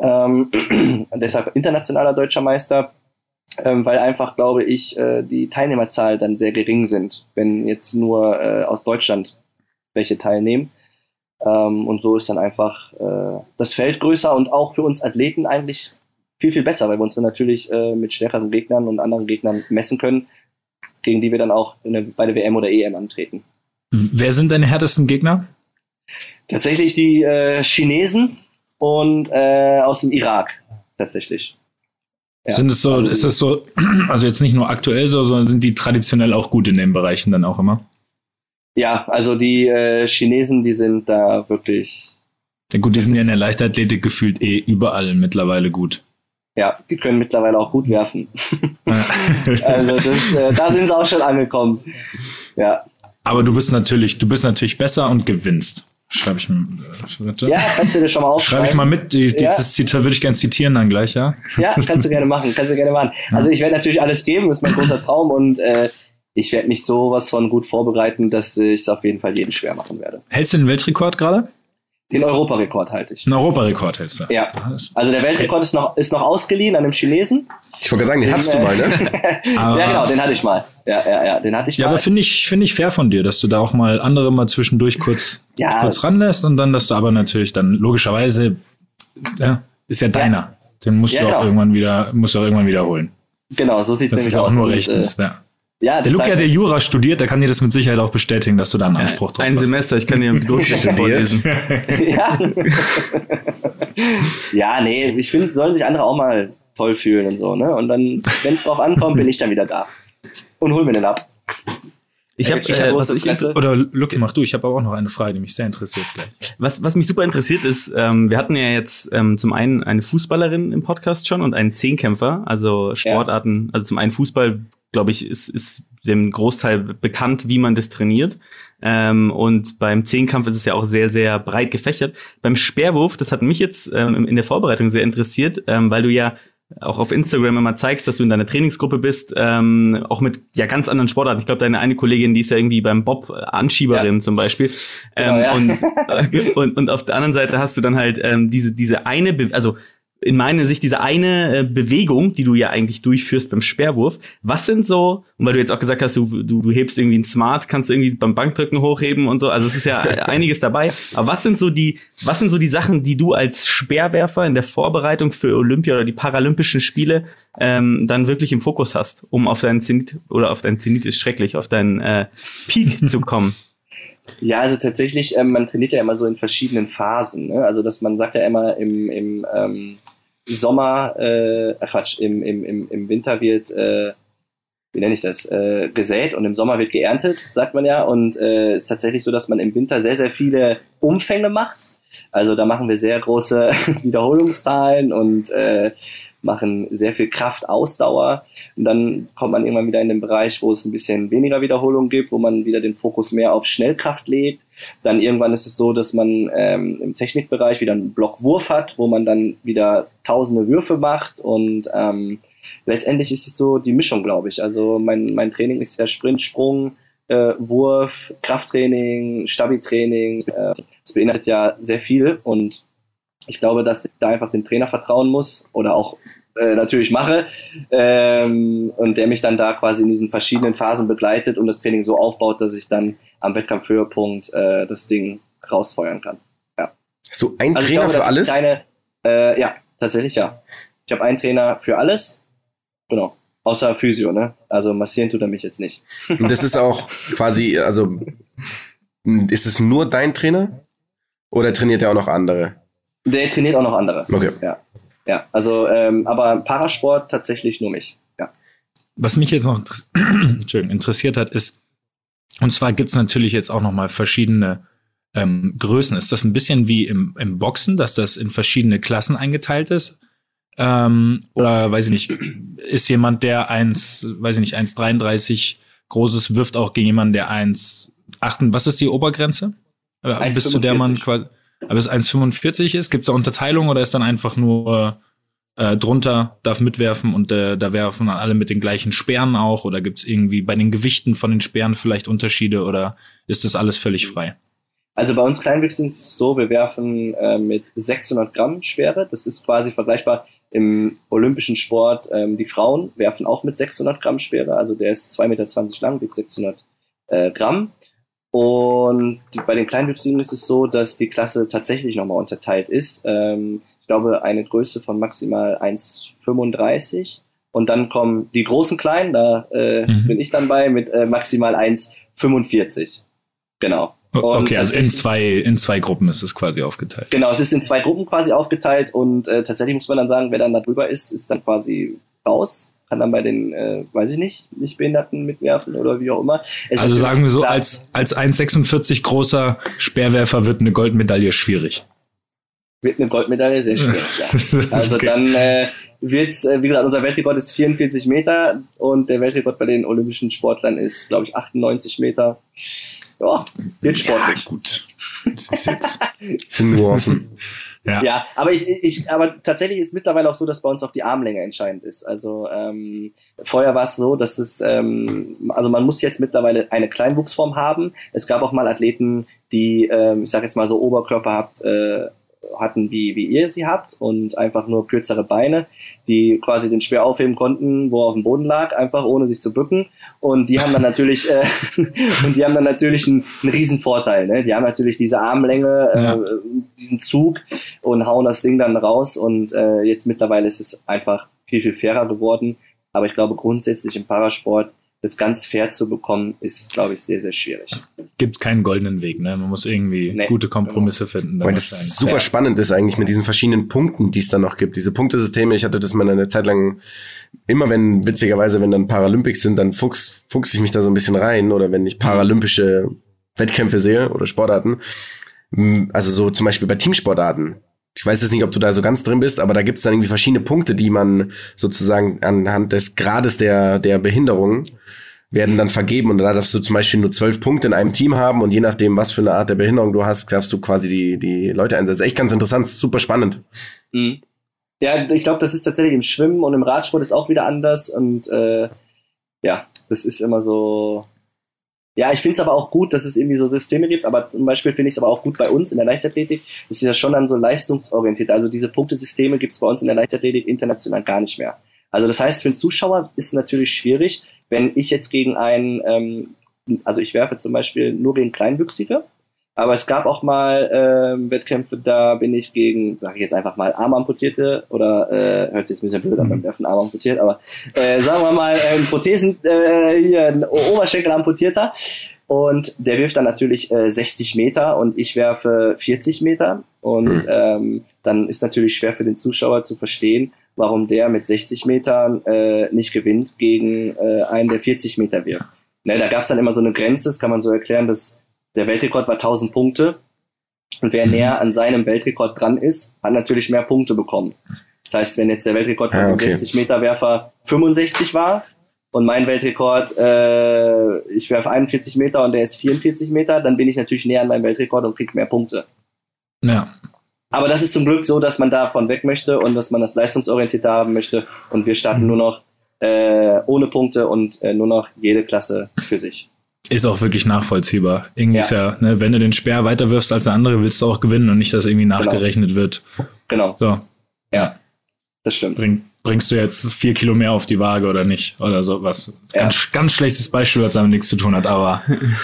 Deshalb internationaler deutscher Meister. Weil einfach, glaube ich, die Teilnehmerzahl dann sehr gering sind, wenn jetzt nur aus Deutschland welche teilnehmen. Und so ist dann einfach das Feld größer und auch für uns Athleten eigentlich viel, viel besser, weil wir uns dann natürlich mit stärkeren Gegnern und anderen Gegnern messen können, gegen die wir dann auch bei der WM oder EM antreten. Wer sind deine härtesten Gegner? Tatsächlich die Chinesen und aus dem Irak, tatsächlich. Ja. Ist es so, also jetzt nicht nur aktuell so, sondern sind die traditionell auch gut in den Bereichen dann auch immer? Ja, also die Chinesen, die sind da wirklich... Ja gut, die sind ja in der Leichtathletik gefühlt überall mittlerweile gut. Ja, die können mittlerweile auch gut werfen. Also da sind sie auch schon angekommen. Ja. Aber du bist natürlich besser und gewinnst. Schreibe ich mir. Ja, kannst du dir schon mal aufschreiben. Schreibe ich mal mit. Das Zitat würde ich gerne zitieren dann gleich, ja? Ja, kannst du gerne machen. Also ich werde natürlich alles geben, das ist mein großer Traum und ich werde mich sowas von gut vorbereiten, dass ich es auf jeden Fall jedem schwer machen werde. Hältst du den Weltrekord gerade? Den Europarekord halte ich. Einen Europarekord hältst du? Ja. Also der Weltrekord ist noch ausgeliehen an einem Chinesen. Ich wollte sagen, den hattest du mal, ne? Ja, genau, den hatte ich mal. Ja, den hatte ich mal. Ja, aber finde ich fair von dir, dass du da auch mal andere mal zwischendurch kurz ranlässt und dann, dass du aber natürlich dann logischerweise, ist ja deiner. Ja. Den musst du auch irgendwann wiederholen. Genau, so sieht es nämlich aus. Das ist auch nur rechtens, ja. Ja, der Luke hat ja Jura studiert, der kann dir das mit Sicherheit auch bestätigen, dass du da einen Anspruch drauf hast. Ein Semester, ich kann dir mit Durchschnitt vorlesen. Ja, nee, ich finde, sollen sich andere auch mal toll fühlen und so, ne? Und dann, wenn es drauf ankommt, bin ich dann wieder da. Und hol mir den ab. Oder Luke, mach du, ich habe aber auch noch eine Frage, die mich sehr interessiert gleich. Was mich super interessiert ist, wir hatten ja jetzt zum einen eine Fußballerin im Podcast schon und einen Zehnkämpfer, also Sportarten, also zum einen Fußball, glaube ich, ist dem Großteil bekannt, wie man das trainiert. Und beim Zehnkampf ist es ja auch sehr, sehr breit gefächert. Beim Speerwurf, das hat mich jetzt in der Vorbereitung sehr interessiert, weil du ja auch auf Instagram immer zeigst, dass du in deiner Trainingsgruppe bist, auch mit ganz anderen Sportarten. Ich glaube, deine eine Kollegin, die ist ja irgendwie beim Bob Anschieberin zum Beispiel. Und auf der anderen Seite hast du dann halt diese eine, also in meiner Sicht diese eine Bewegung, die du ja eigentlich durchführst beim Speerwurf. Was sind so, und weil du jetzt auch gesagt hast, du hebst irgendwie ein Smart, kannst du irgendwie beim Bankdrücken hochheben und so, also es ist ja einiges dabei. Aber was sind so die Sachen, die du als Speerwerfer in der Vorbereitung für Olympia oder die Paralympischen Spiele dann wirklich im Fokus hast, um auf deinen Zenit ist schrecklich, auf deinen Peak zu kommen? Ja, also tatsächlich, man trainiert ja immer so in verschiedenen Phasen, ne? Also dass man sagt ja immer im Sommer, im Winter wird, wie nenne ich das, gesät und im Sommer wird geerntet, sagt man ja. Und ist tatsächlich so, dass man im Winter sehr, sehr viele Umfänge macht. Also da machen wir sehr große Wiederholungszahlen und machen sehr viel Kraft, Ausdauer und dann kommt man irgendwann wieder in den Bereich, wo es ein bisschen weniger Wiederholung gibt, wo man wieder den Fokus mehr auf Schnellkraft legt. Dann irgendwann ist es so, dass man im Technikbereich wieder einen Blockwurf hat, wo man dann wieder tausende Würfe macht und letztendlich ist es so die Mischung, glaube ich. Also mein Training ist ja Sprint, Sprung, Wurf, Krafttraining, Stabi-Training. Das beinhaltet ja sehr viel und ich glaube, dass ich da einfach dem Trainer vertrauen muss oder auch natürlich mache und der mich dann da quasi in diesen verschiedenen Phasen begleitet und das Training so aufbaut, dass ich dann am Wettkampfhöhepunkt das Ding rausfeuern kann. Ja. Hast du einen Trainer für alles? Ja, tatsächlich ja. Ich habe einen Trainer für alles, genau. Außer Physio, ne? Also massieren tut er mich jetzt nicht. Und das ist auch quasi, also ist es nur dein Trainer oder trainiert er auch noch andere? Der trainiert auch noch andere. Okay. Ja. Also, aber Parasport tatsächlich nur mich. Ja. Was mich jetzt noch interessiert hat, ist, und zwar gibt's natürlich jetzt auch noch mal verschiedene Größen. Ist das ein bisschen wie im Boxen, dass das in verschiedene Klassen eingeteilt ist? Oder weiß ich nicht, ist jemand, der 1,33 Großes wirft auch gegen jemanden, der 1,8, was ist die Obergrenze? Bis zu der man quasi, aber es 1,45 ist? Gibt es da Unterteilung oder ist dann einfach nur drunter, darf mitwerfen und da werfen dann alle mit den gleichen Speeren auch? Oder gibt es irgendwie bei den Gewichten von den Speeren vielleicht Unterschiede oder ist das alles völlig frei? Also bei uns Kleinwüchsigen ist es so, wir werfen mit 600 Gramm Schwere. Das ist quasi vergleichbar im olympischen Sport. Die Frauen werfen auch mit 600 Gramm Schwere. Also der ist 2,20 Meter lang, wiegt 600 Gramm. Und bei den Kleinwüchsigen ist es so, dass die Klasse tatsächlich nochmal unterteilt ist. Ich glaube, eine Größe von maximal 1,35. Und dann kommen die großen Kleinen, da bin ich dann bei, mit maximal 1,45. Genau. Und okay, also in zwei Gruppen ist es quasi aufgeteilt. Genau, es ist in 2 Gruppen quasi aufgeteilt und tatsächlich muss man dann sagen, wer dann da drüber ist dann quasi raus. Kann dann bei den, weiß ich nicht Behinderten mitwerfen oder wie auch immer. Also sagen wir so, als 1,46 großer Speerwerfer wird eine Goldmedaille schwierig. Wird eine Goldmedaille sehr schwierig, ja. Also okay. Dann wird's, wie gesagt, unser Weltrekord ist 44 Meter und der Weltrekord bei den olympischen Sportlern ist, glaube ich, 98 Meter. Ja, wird sportlich. Ja, gut. Das ist jetzt, sind Nuancen. Ja, aber aber tatsächlich ist mittlerweile auch so, dass bei uns auch die Armlänge entscheidend ist. Also vorher war es so, dass es, also man muss jetzt mittlerweile eine Kleinwuchsform haben. Es gab auch mal Athleten, die, ich sag jetzt mal so Oberkörper hatten, wie ihr sie habt und einfach nur kürzere Beine, die quasi den Speer aufheben konnten, wo er auf dem Boden lag, einfach ohne sich zu bücken. Und die haben dann natürlich einen riesen Vorteil. Ne? Die haben natürlich diese Armlänge, diesen Zug und hauen das Ding dann raus. Und jetzt mittlerweile ist es einfach viel, viel fairer geworden. Aber ich glaube grundsätzlich im Parasport das ganz fair zu bekommen, ist, glaube ich, sehr, sehr schwierig. Gibt keinen goldenen Weg, ne? Man muss irgendwie gute Kompromisse finden. Weil das super spannend ist eigentlich mit diesen verschiedenen Punkten, die es dann noch gibt. Diese Punktesysteme, ich hatte das mal eine Zeit lang, immer wenn dann Paralympics sind, dann fuchs ich mich da so ein bisschen rein. Oder wenn ich paralympische Wettkämpfe sehe oder Sportarten. Also so zum Beispiel bei Teamsportarten. Ich weiß jetzt nicht, ob du da so ganz drin bist, aber da gibt es dann irgendwie verschiedene Punkte, die man sozusagen anhand des Grades der Behinderung werden dann vergeben. Und da darfst du zum Beispiel nur 12 Punkte in einem Team haben und je nachdem, was für eine Art der Behinderung du hast, darfst du quasi die Leute einsetzen. Echt ganz interessant, super spannend. Mhm. Ja, ich glaube, das ist tatsächlich im Schwimmen und im Radsport ist auch wieder anders und das ist immer so. Ja, ich finde es aber auch gut, dass es irgendwie so Systeme gibt, aber zum Beispiel finde ich es aber auch gut bei uns in der Leichtathletik, das ist ja schon dann so leistungsorientiert, also diese Punktesysteme gibt es bei uns in der Leichtathletik international gar nicht mehr. Also das heißt, für den Zuschauer ist es natürlich schwierig, wenn ich jetzt gegen also ich werfe zum Beispiel nur gegen Kleinwüchsige, aber es gab auch mal Wettkämpfe, da bin ich gegen, sage ich jetzt einfach mal, Armamputierte oder, hört sich jetzt ein bisschen blöd an beim Werfen, Arm amputiert, aber sagen wir mal, ein Oberschenkel-Amputierter und der wirft dann natürlich 60 Meter und ich werfe 40 Meter und dann ist natürlich schwer für den Zuschauer zu verstehen, warum der mit 60 Metern nicht gewinnt gegen einen, der 40 Meter wirft. Ne, da gab es dann immer so eine Grenze, das kann man so erklären, dass der Weltrekord war 1000 Punkte und wer näher an seinem Weltrekord dran ist, hat natürlich mehr Punkte bekommen. Das heißt, wenn jetzt der Weltrekord von dem 60 Meter Werfer 65 war und mein Weltrekord, ich werfe 41 Meter und der ist 44 Meter, dann bin ich natürlich näher an meinem Weltrekord und kriege mehr Punkte. Ja. Aber das ist zum Glück so, dass man davon weg möchte und dass man das leistungsorientiert haben möchte und wir starten nur noch ohne Punkte und nur noch jede Klasse für sich. Ist auch wirklich nachvollziehbar. Irgendwie ist ja, ne, wenn du den Speer weiter wirfst als der andere, willst du auch gewinnen und nicht, dass irgendwie nachgerechnet wird. Genau. So. Ja, das stimmt. Bringst du jetzt 4 Kilo mehr auf die Waage oder nicht? Oder sowas. Ganz schlechtes Beispiel, was damit nichts zu tun hat, aber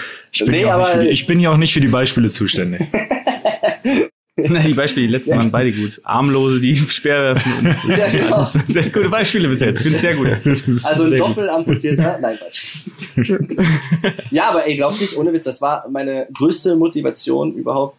ich bin ja auch nicht für die Beispiele zuständig. Na, die Beispiele, die letzten waren beide gut. Armlose, die Speer werfen. Ja, genau. Sehr gute Beispiele bis jetzt. Ich finde es sehr gut. Also ein Doppelamputierter, nein, Quatsch. Ja, aber ey, glaub nicht, ohne Witz, das war meine größte Motivation überhaupt,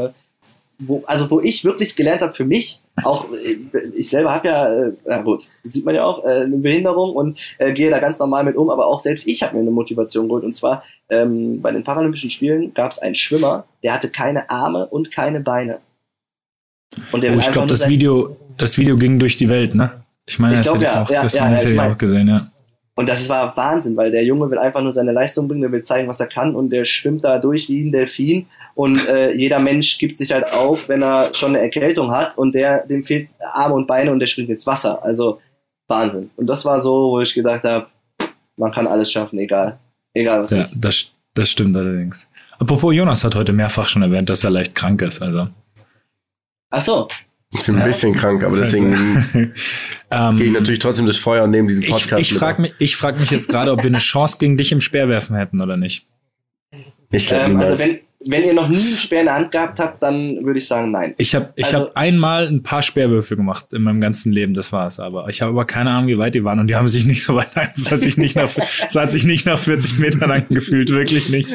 wo ich wirklich gelernt habe für mich, auch ich selber habe gut, sieht man ja auch, eine Behinderung und gehe da ganz normal mit um, aber auch selbst ich habe mir eine Motivation geholt und zwar bei den Paralympischen Spielen gab es einen Schwimmer, der hatte keine Arme und keine Beine. Und der ich glaube, das Video ging durch die Welt, ne? Ich meine, das hätte ich auch gesehen, ja. Und das war Wahnsinn, weil der Junge will einfach nur seine Leistung bringen, der will zeigen, was er kann und der schwimmt da durch wie ein Delfin und jeder Mensch gibt sich halt auf, wenn er schon eine Erkältung hat und dem fehlt Arme und Beine und der springt ins Wasser. Also Wahnsinn. Und das war so, wo ich gedacht habe, man kann alles schaffen, egal was ist. Das stimmt allerdings. Apropos, Jonas hat heute mehrfach schon erwähnt, dass er leicht krank ist. Also. Ach so. Ich bin ein bisschen krank, aber deswegen gehe ich natürlich trotzdem durchs Feuer und nehme diesen Podcast Ich frag mich jetzt gerade, ob wir eine Chance gegen dich im Speerwerfen hätten oder nicht. Ich glaube niemals. Also wenn ihr noch nie einen Speer in der Hand gehabt habt, dann würde ich sagen, nein. Ich hab einmal ein paar Speerwürfe gemacht in meinem ganzen Leben, das war's. Aber ich habe aber keine Ahnung, wie weit die waren und die haben sich nicht so weit. Das hat sich nicht nach 40 Metern angefühlt, wirklich nicht.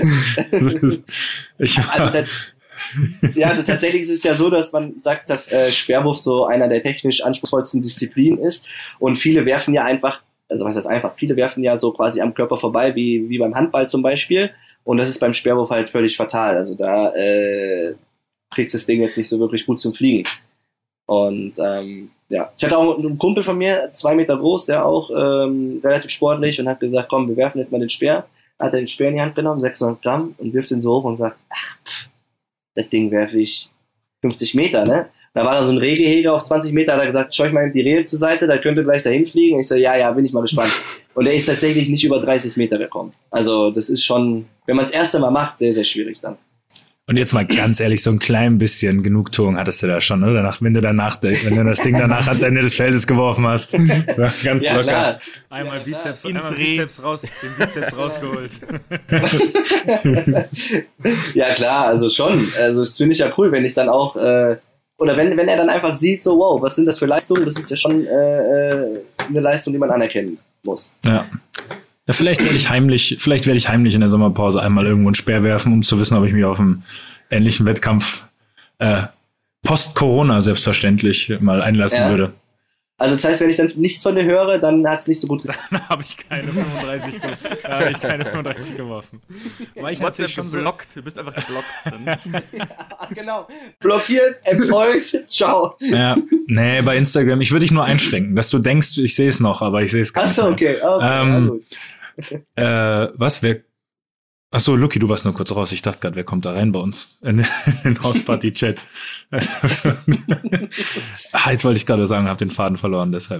Also tatsächlich ist es ja so, dass man sagt, dass Speerwurf so einer der technisch anspruchsvollsten Disziplinen ist und viele werfen ja einfach, also was heißt einfach, viele werfen ja so quasi am Körper vorbei, wie beim Handball zum Beispiel und das ist beim Speerwurf halt völlig fatal, also da kriegst du das Ding jetzt nicht so wirklich gut zum Fliegen und ja, ich hatte auch einen Kumpel von mir, 2 Meter groß, der auch relativ sportlich und hat gesagt, komm, wir werfen jetzt mal den Speer, hat er den Speer in die Hand genommen, 600 Gramm und wirft ihn so hoch und sagt, das Ding werfe ich 50 Meter, ne? Da war da so ein Rehgehege auf 20 Meter, hat er gesagt, schau ich mal die Rehe zur Seite, da könnte gleich dahin fliegen. Und ich so, ja, bin ich mal gespannt. Und er ist tatsächlich nicht über 30 Meter gekommen. Also das ist schon, wenn man das erste Mal macht, sehr, sehr schwierig dann. Und jetzt mal ganz ehrlich, so ein klein bisschen Genugtuung hattest du da schon, oder? Wenn du das Ding danach ans Ende des Feldes geworfen hast. So, ganz ja, locker. Klar. Einmal Bizeps raus, den Bizeps rausgeholt. Ja klar, also schon. Also das finde ich ja cool, wenn ich dann auch, oder wenn er dann einfach sieht, so wow, was sind das für Leistungen? Das ist ja schon eine Leistung, die man anerkennen muss. Ja. Ja, vielleicht werde ich heimlich in der Sommerpause einmal irgendwo einen Speer werfen, um zu wissen, ob ich mich auf einen ähnlichen Wettkampf post-Corona selbstverständlich mal einlassen würde. Also das heißt, wenn ich dann nichts von dir höre, dann hat es nicht so gut geklappt. Dann habe ich keine 35 geworfen. War ich WhatsApp schon geblockt, du bist einfach geblockt. Ja, genau. Blockiert, entfolgt, ciao. Ja, nee, bei Instagram, ich würde dich nur einschränken, dass du denkst, ich sehe es noch, aber ich sehe es gar nicht. Achso, okay. Gut. Achso, Luki, du warst nur kurz raus. Ich dachte gerade, wer kommt da rein bei uns in den Hausparty-Chat? Jetzt wollte ich gerade sagen, habe den Faden verloren, deshalb.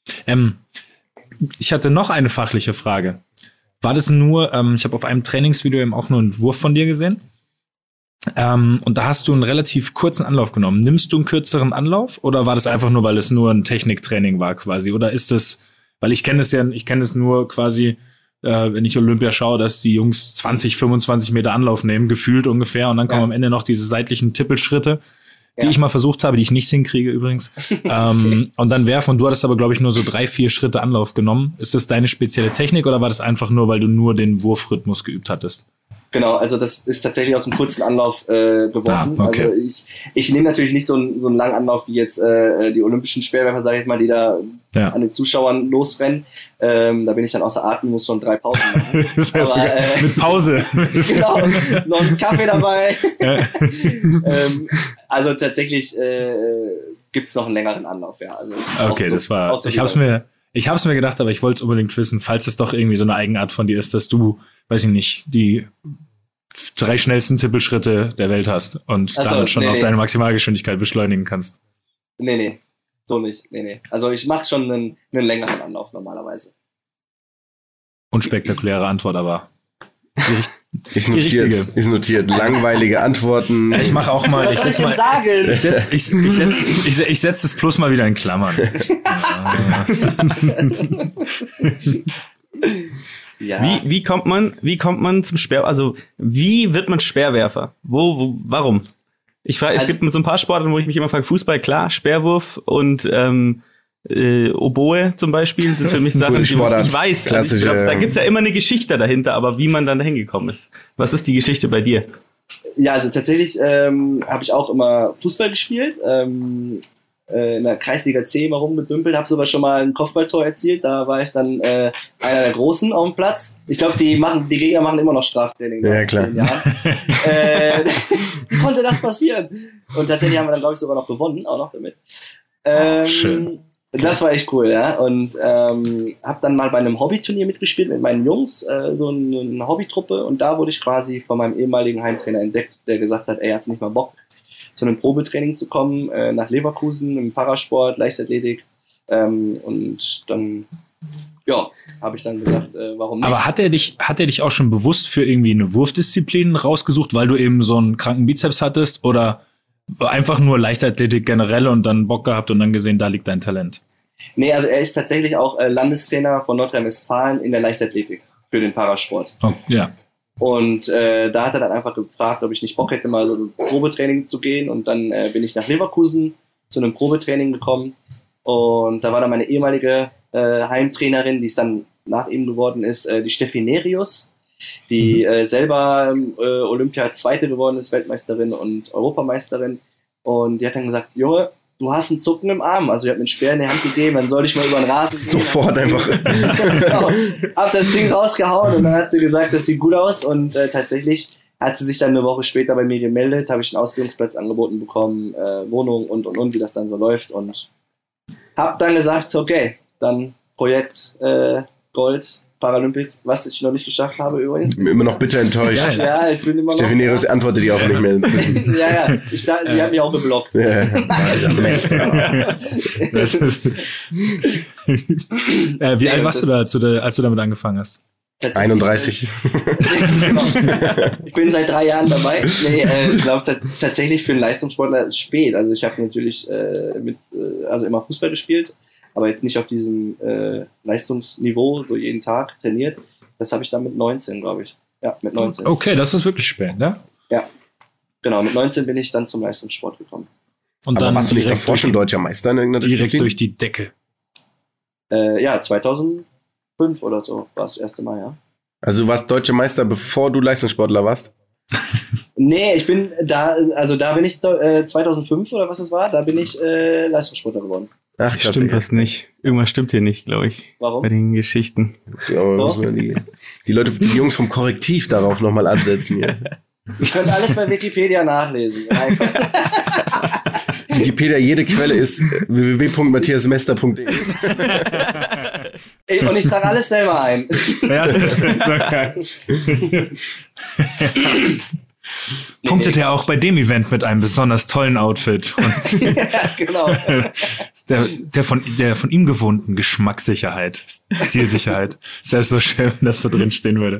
Ich hatte noch eine fachliche Frage. War das nur, ich habe auf einem Trainingsvideo eben auch nur einen Wurf von dir gesehen. Und da hast du einen relativ kurzen Anlauf genommen. Nimmst du einen kürzeren Anlauf oder war das einfach nur, weil es nur ein Techniktraining war quasi? Oder ist das, weil ich kenne es nur quasi, wenn ich Olympia schaue, dass die Jungs 20, 25 Meter Anlauf nehmen, gefühlt ungefähr, und dann kommen am Ende noch diese seitlichen Tippelschritte, die ich mal versucht habe, die ich nicht hinkriege übrigens, und dann werfen. Und du hattest aber, glaube ich, nur so 3-4 Schritte Anlauf genommen. Ist das deine spezielle Technik oder war das einfach nur, weil du nur den Wurfrhythmus geübt hattest? Genau, also das ist tatsächlich aus einem kurzen Anlauf geworfen. Okay. Also ich nehme natürlich nicht so einen langen Anlauf wie jetzt die olympischen Speerwerfer, sage ich mal, die da an den Zuschauern losrennen. Da bin ich dann außer Atem, muss schon 3 Pausen machen. Das heißt, aber, mit Pause. Genau, noch einen Kaffee dabei. Also tatsächlich gibt's noch einen längeren Anlauf, ja. Also okay, das war. Ich hab's mir gedacht, aber ich wollte es unbedingt wissen, falls es doch irgendwie so eine Eigenart von dir ist, dass du, weiß ich nicht, die 3 schnellsten Tippelschritte der Welt hast und damit schon auf deine Maximalgeschwindigkeit beschleunigen kannst. Nee, so nicht. Nee. Also ich mache schon einen längeren Anlauf normalerweise. Unspektakuläre Antwort, aber ist notiert. Langweilige Antworten. Ja, ich mache auch mal. Ich setz das Plus mal wieder in Klammern. Ja. Wie kommt man zum Speer? Also wie wird man Speerwerfer? Warum? Ich frage, es gibt so ein paar Sportarten, wo ich mich immer frage, Fußball, klar, Speerwurf und Oboe zum Beispiel sind für mich Sachen, die ich weiß. Also ich glaub, da gibt's ja immer eine Geschichte dahinter, aber wie man dann dahin gekommen ist. Was ist die Geschichte bei dir? Ja, also tatsächlich habe ich auch immer Fußball gespielt, in der Kreisliga C immer rumgedümpelt, habe sogar schon mal ein Kopfballtor erzielt, da war ich dann einer der Großen auf dem Platz. Ich glaube, die Gegner machen immer noch Straftraining. Ja, klar. Wie konnte das passieren? Und tatsächlich haben wir dann, glaube ich, sogar noch gewonnen, auch noch damit. Schön. Das war echt cool, ja. Und habe dann mal bei einem Hobbyturnier mitgespielt mit meinen Jungs, so eine Hobbytruppe. Und da wurde ich quasi von meinem ehemaligen Heimtrainer entdeckt, der gesagt hat, ey, hast du nicht mal Bock, zu einem Probetraining zu kommen, nach Leverkusen, im Parasport, Leichtathletik. Und dann, ja, habe ich dann gesagt, warum nicht. Aber hat er dich auch schon bewusst für irgendwie eine Wurfdisziplin rausgesucht, weil du eben so einen kranken Bizeps hattest? Oder einfach nur Leichtathletik generell und dann Bock gehabt und dann gesehen, da liegt dein Talent? Nee, also er ist tatsächlich auch Landestrainer von Nordrhein-Westfalen in der Leichtathletik für den Parasport. Oh, ja. Und da hat er dann einfach gefragt, ob ich nicht Bock hätte, mal so ein Probetraining zu gehen. Und dann bin ich nach Leverkusen zu einem Probetraining gekommen. Und da war dann meine ehemalige Heimtrainerin, die es dann nach ihm geworden ist, die Steffi Nerius, die selber Olympia Zweite geworden ist, Weltmeisterin und Europameisterin. Und die hat dann gesagt, Junge, du hast einen Zucken im Arm. Also ich habe mir einen Speer in die Hand gegeben, dann soll ich mal über den Rasen gehen. Sofort einfach. Genau. Hab das Ding rausgehauen und dann hat sie gesagt, das sieht gut aus. Und tatsächlich hat sie sich dann eine Woche später bei mir gemeldet, habe ich einen Ausbildungsplatz angeboten bekommen, Wohnung und, wie das dann so läuft. Und hab dann gesagt, okay, dann Projekt Gold, Paralympics, was ich noch nicht geschafft habe übrigens. Ich bin immer noch bitter enttäuscht. Ja, ich bin immer noch. Steffi Nerius antwortet die auch nicht mehr inzwischen. Ja, die hat mich auch geblockt. Ja, dieser Mist. Wie alt warst du da, als du damit angefangen hast? 31. Genau. Ich bin seit 3 Jahren dabei. Nee, ich glaube tatsächlich für einen Leistungssportler ist es spät. Also ich habe natürlich also immer Fußball gespielt, aber jetzt nicht auf diesem Leistungsniveau, so jeden Tag trainiert. Das habe ich dann mit 19, glaube ich. Ja, mit 19. Okay, das ist wirklich spät, ne? Ja, genau. Mit 19 bin ich dann zum Leistungssport gekommen. Und Aber dann warst du nicht davor schon deutscher Meister in irgendeiner direkt Disziplin? durch die Decke. Ja, 2005 oder so war es das erste Mal, ja. Also du warst deutscher Meister, bevor du Leistungssportler warst? Nee, ich bin da, also da bin ich 2005 oder was es war, da bin ich Leistungssportler geworden. Ach, krass. Stimmt was nicht. Irgendwas stimmt hier nicht, glaube ich. Warum? Bei den Geschichten. Ja, müssen wir die Leute, die Jungs vom Korrektiv darauf nochmal ansetzen hier. Ihr könnt alles bei Wikipedia nachlesen. Einfach. Wikipedia, jede Quelle ist www.matthiasmester.de. Und ich trage alles selber ein. Ja, das ist so geil. Punktet er auch bei dem Event mit einem besonders tollen Outfit. Und Ja, genau. der von ihm gewohnten Geschmackssicherheit, Zielsicherheit. Ist ja so schön, wenn das so drin stehen würde.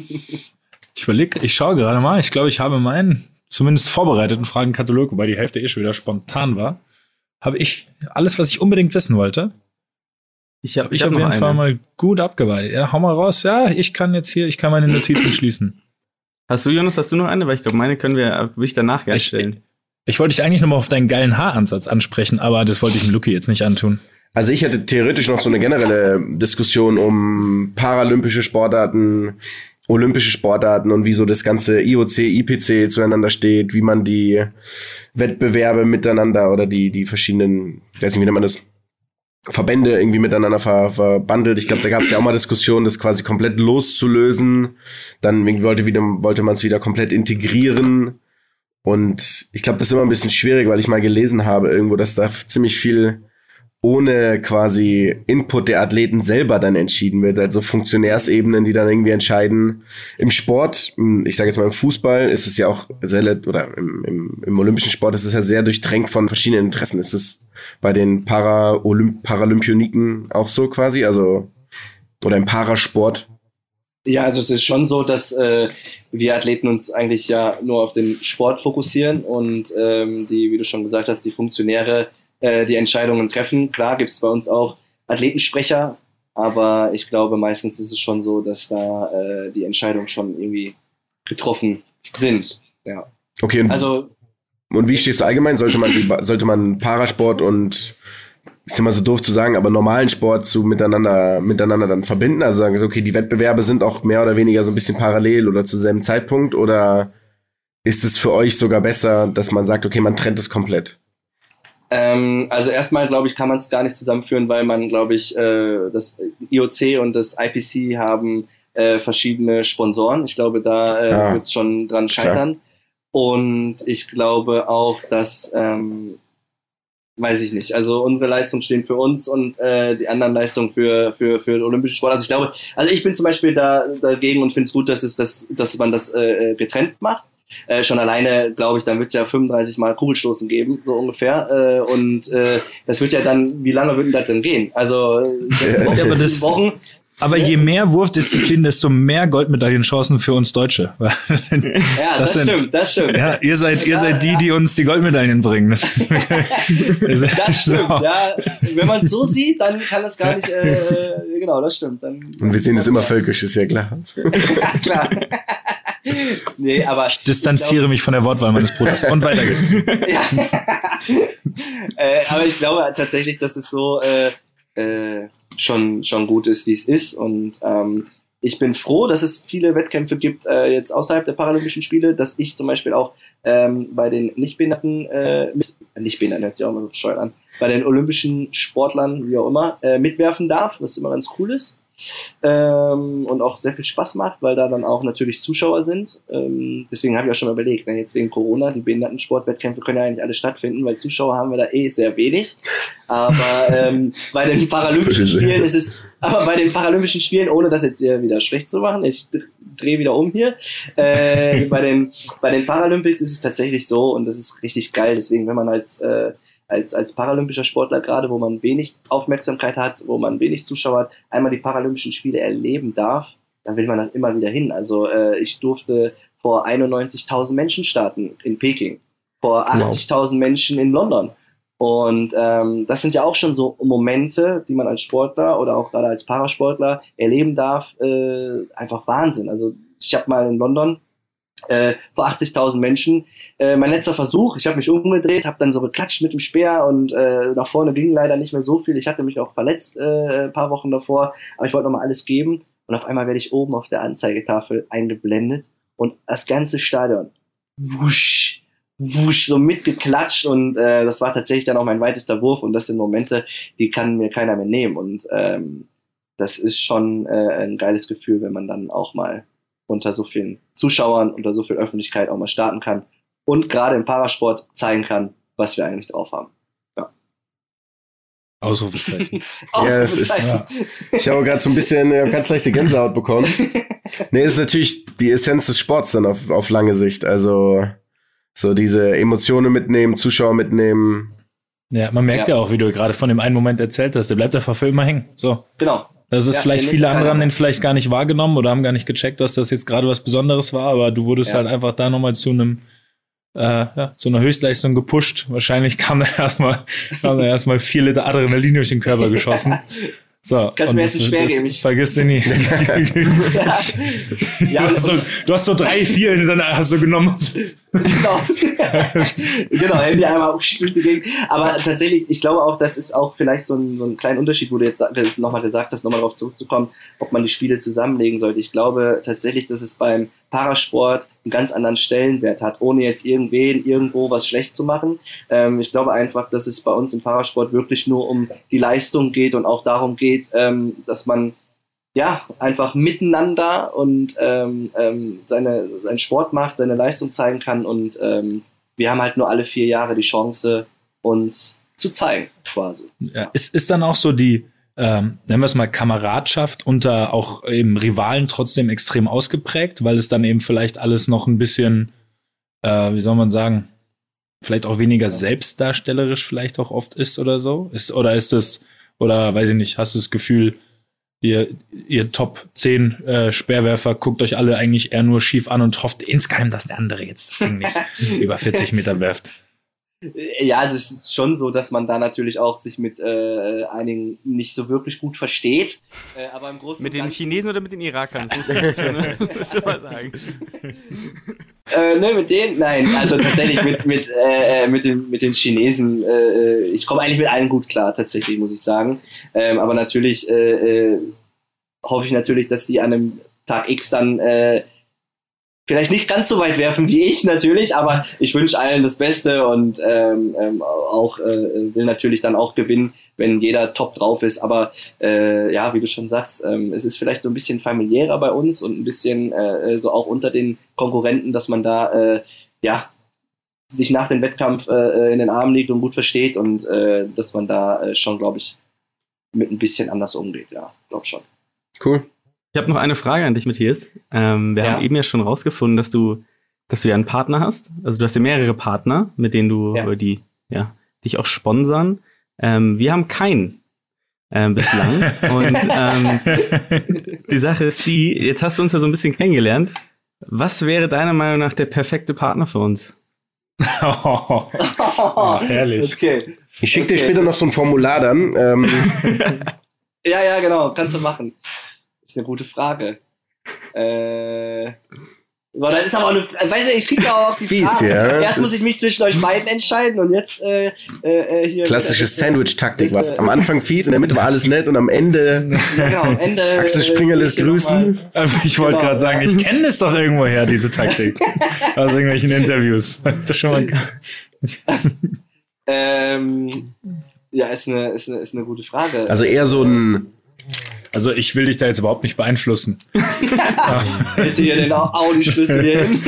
Ich schaue gerade mal. Ich glaube, ich habe meinen zumindest vorbereiteten Fragenkatalog, wobei die Hälfte schon wieder spontan war, habe ich alles, was ich unbedingt wissen wollte. Ich hab auf jeden Fall mal gut abgearbeitet. Ja, hau mal raus. Ja, ich kann meine Notizen schließen. Hast du noch eine? Weil ich glaube, meine will ich danach gerne stellen. Ich wollte dich eigentlich nochmal auf deinen geilen Haaransatz ansprechen, aber das wollte ich dem Luki jetzt nicht antun. Also ich hätte theoretisch noch so eine generelle Diskussion um paralympische Sportarten, olympische Sportarten und wie so das ganze IOC, IPC zueinander steht, wie man die Wettbewerbe miteinander oder die verschiedenen, ich weiß nicht, wie nennt man das, Verbände irgendwie miteinander verbandelt. Ich glaube, da gab es ja auch mal Diskussionen, das quasi komplett loszulösen. Dann wollte man es wieder komplett integrieren. Und ich glaube, das ist immer ein bisschen schwierig, weil ich mal gelesen habe irgendwo, dass da ziemlich viel ohne quasi Input der Athleten selber dann entschieden wird. Also Funktionärsebenen, die dann irgendwie entscheiden. Im Sport, ich sage jetzt mal im Fußball, ist es ja auch sehr, oder im olympischen Sport ist es ja sehr durchtränkt von verschiedenen Interessen. Ist es bei den Paralympioniken auch so quasi? Also, oder im Parasport? Ja, also es ist schon so, dass wir Athleten uns eigentlich ja nur auf den Sport fokussieren und wie du schon gesagt hast, die Funktionäre die Entscheidungen treffen. Klar gibt es bei uns auch Athletensprecher, aber ich glaube, meistens ist es schon so, dass da die Entscheidungen schon irgendwie getroffen sind. Ja. Okay, und wie stehst du allgemein? Sollte man Parasport und, ist immer so doof zu sagen, aber normalen Sport miteinander dann verbinden? Also sagen so, okay, die Wettbewerbe sind auch mehr oder weniger so ein bisschen parallel oder zu selben Zeitpunkt, oder ist es für euch sogar besser, dass man sagt, okay, man trennt es komplett? Also erstmal, glaube ich, kann man es gar nicht zusammenführen, weil man, glaube ich, das IOC und das IPC haben verschiedene Sponsoren. Ich glaube, da wird es schon dran scheitern. Klar. Und ich glaube auch, dass weiß ich nicht. Also unsere Leistungen stehen für uns und die anderen Leistungen für olympische Sport. Also ich glaube, ich bin zum Beispiel dagegen und finde es gut, dass man das getrennt macht. Schon alleine, glaube ich, dann wird es ja 35 Mal Kugelstoßen geben, so ungefähr. Das wird ja dann, wie lange wird denn das denn gehen? Also 6 Wochen. Aber je mehr Wurfdisziplin, desto mehr Goldmedaillenchancen für uns Deutsche. Ja, das stimmt. Ja, ihr seid die uns die Goldmedaillen bringen. Das stimmt, ja. Wenn man es so sieht, dann kann es gar nicht, genau, das stimmt. Und wir sehen es immer völkisch, ist ja klar. Ja, klar. Nee, aber ich distanziere mich von der Wortwahl meines Bruders. Und weiter geht's. Ja. Aber ich glaube tatsächlich, dass es so schon gut ist, wie es ist. Und ich bin froh, dass es viele Wettkämpfe gibt jetzt außerhalb der Paralympischen Spiele, dass ich zum Beispiel auch bei den Nichtbehinderten, Nichtbehinderten hört sich auch immer so bescheuert an, bei den olympischen Sportlern, wie auch immer, mitwerfen darf, was immer ganz cool ist. Und auch sehr viel Spaß macht, weil da dann auch natürlich Zuschauer sind. Deswegen habe ich auch schon mal überlegt, jetzt wegen Corona, die Behindertensportwettkämpfe können ja eigentlich alle stattfinden, weil Zuschauer haben wir da sehr wenig. Aber bei den Paralympischen Spielen ist es, aber bei den Paralympischen Spielen, ohne das jetzt hier wieder schlecht zu machen, ich drehe wieder um hier, bei den Paralympics ist es tatsächlich so und das ist richtig geil. Deswegen, wenn man als paralympischer Sportler gerade, wo man wenig Aufmerksamkeit hat, wo man wenig Zuschauer hat, einmal die Paralympischen Spiele erleben darf, dann will man das immer wieder hin. Also ich durfte vor 91.000 Menschen starten in Peking, vor 80.000 Menschen in London. Und das sind ja auch schon so Momente, die man als Sportler oder auch gerade als Parasportler erleben darf. Einfach Wahnsinn. Also ich habe mal in London vor 80.000 Menschen. Mein letzter Versuch, ich habe mich umgedreht, habe dann so geklatscht mit dem Speer und nach vorne ging leider nicht mehr so viel. Ich hatte mich auch verletzt ein paar Wochen davor, aber ich wollte nochmal alles geben und auf einmal werde ich oben auf der Anzeigetafel eingeblendet und das ganze Stadion wusch, so mitgeklatscht und das war tatsächlich dann auch mein weitester Wurf und das sind Momente, die kann mir keiner mehr nehmen und das ist schon ein geiles Gefühl, wenn man dann auch mal unter so vielen Zuschauern, unter so viel Öffentlichkeit auch mal starten kann und gerade im Parasport zeigen kann, was wir eigentlich drauf haben. Ja. Ausrufezeichen. Ja, es ist, ich habe gerade so ein bisschen ganz leichte Gänsehaut bekommen. Nee, ist natürlich die Essenz des Sports dann auf lange Sicht. Also so diese Emotionen mitnehmen, Zuschauer mitnehmen. Ja, man merkt ja auch, wie du gerade von dem einen Moment erzählt hast, der bleibt einfach für immer hängen. So. Genau. Das ist vielleicht, viele andere haben den vielleicht gar nicht wahrgenommen oder haben gar nicht gecheckt, dass das jetzt gerade was Besonderes war, aber du wurdest halt einfach da nochmal zu einer Höchstleistung gepusht. Wahrscheinlich kam da erstmal 4 Liter Adrenalin durch den Körper geschossen. So, kannst mir jetzt einen Schwer geben. Vergiss den nie. Du hast so 3, 4, dann hast du genommen. Genau, Handy einmal durch die Gegend. Aber tatsächlich, ich glaube auch, das ist auch vielleicht so ein kleiner Unterschied, wo du jetzt nochmal gesagt hast, nochmal darauf zurückzukommen, ob man die Spiele zusammenlegen sollte. Ich glaube tatsächlich, dass es beim Parasport einen ganz anderen Stellenwert hat, ohne jetzt irgendwo was schlecht zu machen. Ich glaube einfach, dass es bei uns im Parasport wirklich nur um die Leistung geht und auch darum geht, dass man einfach miteinander und seinen Sport macht, seine Leistung zeigen kann und wir haben halt nur alle 4 Jahre die Chance, uns zu zeigen, quasi. Ja, ist dann auch so die, nennen wir es mal, Kameradschaft unter auch eben Rivalen trotzdem extrem ausgeprägt, weil es dann eben vielleicht alles noch ein bisschen, wie soll man sagen, vielleicht auch weniger selbstdarstellerisch vielleicht auch oft ist oder so? Oder weiß ich nicht, hast du das Gefühl, ihr Top 10 Speerwerfer guckt euch alle eigentlich eher nur schief an und hofft insgeheim, dass der andere jetzt das Ding nicht über 40 Meter werft? Ja, also es ist schon so, dass man da natürlich auch sich mit einigen nicht so wirklich gut versteht. Aber im Großen mit den Chinesen oder mit den Irakern? Das muss ich schon mal sagen. Ne, mit denen? Nein, also tatsächlich mit den Chinesen. Ich komme eigentlich mit allen gut klar, tatsächlich, muss ich sagen. Aber natürlich hoffe ich natürlich, dass die an einem Tag X dann vielleicht nicht ganz so weit werfen wie ich natürlich, aber ich wünsche allen das Beste und will natürlich dann auch gewinnen, wenn jeder top drauf ist. Aber wie du schon sagst, es ist vielleicht so ein bisschen familiärer bei uns und ein bisschen so auch unter den Konkurrenten, dass man da sich nach dem Wettkampf in den Armen liegt und gut versteht und dass man da schon, glaube ich, mit ein bisschen anders umgeht. Ja, glaube schon. Cool. Ich habe noch eine Frage an dich, Matthias. Wir haben eben ja schon rausgefunden, dass du ja einen Partner hast. Also du hast ja mehrere Partner, mit denen du dich auch sponsern. Wir haben keinen bislang. Und die Sache ist die, jetzt hast du uns ja so ein bisschen kennengelernt. Was wäre deiner Meinung nach der perfekte Partner für uns? Herrlich. Okay. Ich schicke dir später noch so ein Formular dann. Ja, genau, kannst du machen. Ist eine gute Frage. Das ist aber eine, weißt du, ich krieg ja auch auf die Fies, Frage. ja. Erst muss ich mich zwischen euch beiden entscheiden und jetzt hier. Klassische Sandwich-Taktik, was am Anfang fies, in der Mitte war alles nett und am Ende. Ja, genau, am Ende. Axel Springer lässt grüßen. Ich wollte gerade sagen, ich kenne das doch irgendwoher, diese Taktik. Aus irgendwelchen Interviews. Das schon mal. Ja, ist eine gute Frage. Also eher so ein. Also ich will dich da jetzt überhaupt nicht beeinflussen. Bitte hier den Audi-Schlüssel hier hin.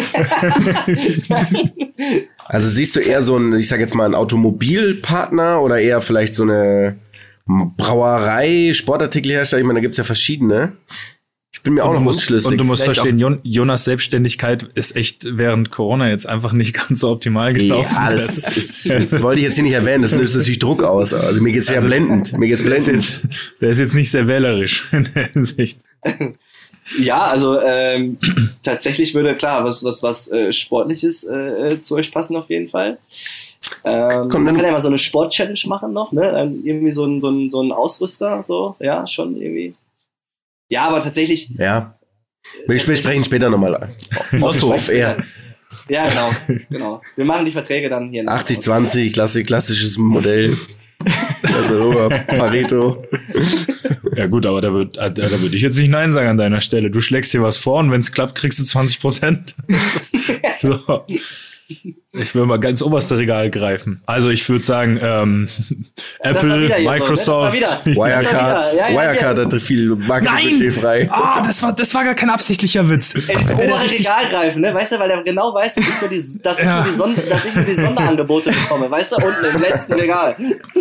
Also siehst du eher so ein, ich sag jetzt mal, ein Automobilpartner oder eher vielleicht so eine Brauerei, Sportartikelhersteller? Ich meine, da gibt's ja verschiedene. Ich bin mir auch noch unschlüssig. Und du musst verstehen, Jonas Selbstständigkeit ist echt während Corona jetzt einfach nicht ganz so optimal gelaufen. Ja, das wollte ich jetzt hier nicht erwähnen, das löst natürlich Druck aus. Also mir geht's ja blendend. Mir geht's blendend. Der ist jetzt nicht sehr wählerisch in der Hinsicht. Ja, also tatsächlich würde klar was Sportliches zu euch passen auf jeden Fall. Man kann ja mal so eine Sport-Challenge machen noch, ne? Irgendwie so ein Ausrüster, so, ja, schon irgendwie. Ja, aber tatsächlich. Ja. Wir sprechen später nochmal. Off air. Ja, genau. Wir machen die Verträge dann hier. 80-20, klassisches Modell. Also Pareto. Ja gut, aber da würde ich jetzt nicht Nein sagen an deiner Stelle. Du schlägst hier was vor und wenn es klappt, kriegst du 20%. So. Ich will mal ganz oberste Regal greifen. Also ich würde sagen, Apple, Microsoft, Wirecard hat viel Marketingbudget frei. Das war gar kein absichtlicher Witz. Ins obere Regal greifen, ne? Weißt du, weil er genau weiß, dass ich nur die Sonderangebote bekomme, weißt du, unten im letzten Regal.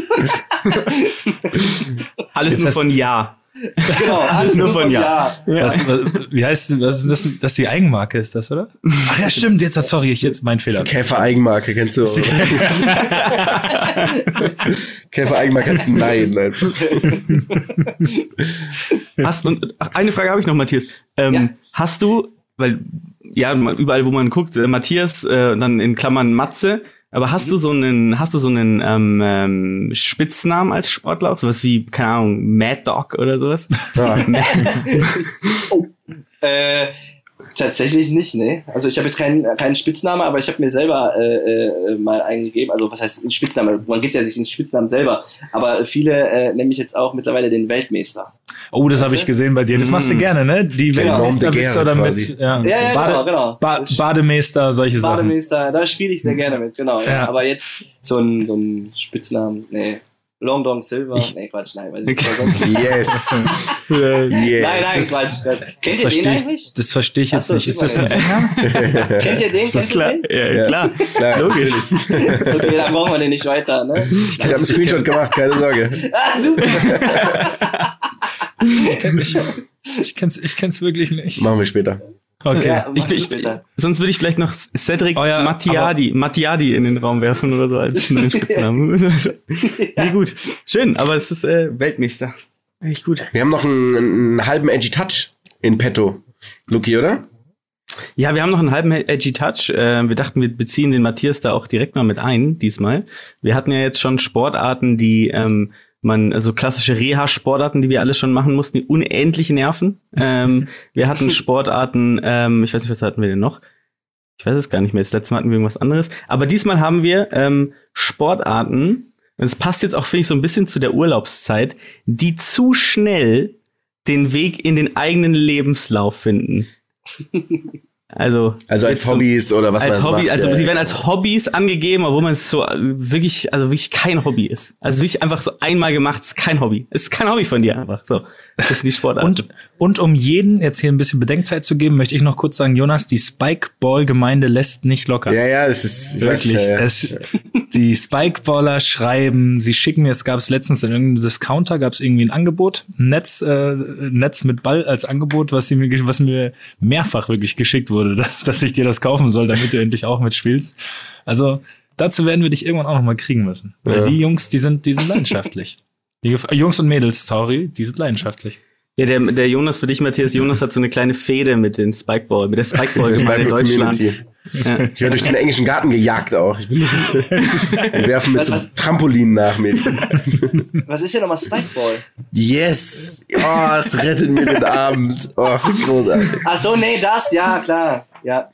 Alles nur von Ja. Genau, alles nur von Ja. Wie heißt was ist das? Das ist die Eigenmarke, ist das, oder? Ach ja, stimmt, jetzt mein Fehler. Käfer-Eigenmarke, kennst du? Käfer-Eigenmarke ist nein. Eine Frage habe ich noch, Matthias. Hast du, weil, ja, überall, wo man guckt, Matthias, dann in Klammern Matze, aber hast du so einen Spitznamen als Sportler auch? Sowas wie, keine Ahnung, Mad Dog oder sowas? Ja. Tatsächlich nicht, ne. Also ich habe jetzt keinen Spitznamen, aber ich habe mir selber mal eingegeben. Also was heißt ein Spitzname? Man gibt ja sich einen Spitznamen selber. Aber viele nennen mich jetzt auch mittlerweile den Weltmeister. Oh, das habe ich gesehen bei dir. Das machst du gerne, ne? Die Weltmeisterwitze oder mit genau. Bademeister, solche Sachen. Bademeister, da spiele ich sehr gerne mit, genau. Ja. Aber jetzt so ein Spitznamen, nee. Long Dong Silver. Nee, Quatsch, nein. Weiß nicht, Yes. Nein, Quatsch. Kennt ihr den eigentlich? Das verstehe ich jetzt nicht. Ist das ein Sänger? Kennt ihr den? Ja, klar. Logisch. Okay, dann brauchen wir den nicht weiter, ne? Ich habe einen Screenshot gemacht, keine Sorge. Super. Ich kenn's wirklich nicht. Machen wir später. Okay. Ja, sonst würde ich vielleicht noch Cedric Mattiadi in den Raum werfen oder so als neuen Spitznamen. Nee, gut. Schön, aber es ist Weltmeister. Echt gut. Wir haben noch einen halben Edgy Touch in petto. Luki, oder? Ja, wir haben noch einen halben Edgy Touch. Wir dachten, wir beziehen den Matthias da auch direkt mal mit ein, diesmal. Wir hatten ja jetzt schon Sportarten, die also klassische Reha-Sportarten, die wir alle schon machen mussten, die unendlich nerven. Wir hatten Sportarten, ich weiß nicht, was hatten wir denn noch? Ich weiß es gar nicht mehr. Das letzte Mal hatten wir irgendwas anderes. Aber diesmal haben wir Sportarten, und es passt jetzt auch, finde ich, so ein bisschen zu der Urlaubszeit, die zu schnell den Weg in den eigenen Lebenslauf finden. Also als Hobbys oder was man als Hobby, macht. also sie werden als Hobbys angegeben, obwohl man es so wirklich kein Hobby ist. Also wirklich einfach so einmal gemacht, ist kein Hobby. Es ist kein Hobby von dir einfach. So. Das sind die Sportarten. Und um jeden jetzt hier ein bisschen Bedenkzeit zu geben, möchte ich noch kurz sagen, Jonas, die Spikeball-Gemeinde lässt nicht locker. Ja, es ist wirklich. Die Spikeballer schreiben, sie schicken mir, es gab es letztens in irgendeinem Discounter, gab es irgendwie ein Angebot, ein Netz mit Ball als Angebot, was mir mehrfach wirklich geschickt wurde, dass ich dir das kaufen soll, damit du endlich auch mitspielst. Also dazu werden wir dich irgendwann auch noch mal kriegen müssen. Weil die Jungs, die sind leidenschaftlich. Die Jungs und Mädels, sorry, die sind leidenschaftlich. Ja, der Jonas, für dich, Matthias, Jonas hat so eine kleine Fehde mit der Spikeball-Gemeinde in Deutschland. Ja. Ich werde durch den englischen Garten gejagt auch. Wir werfen mit so Trampolinen nach mir. Was ist denn nochmal Spikeball? Yes! Oh, es rettet mir den Abend. Oh, großartig. Ach so, nee, das, ja, klar. Ja.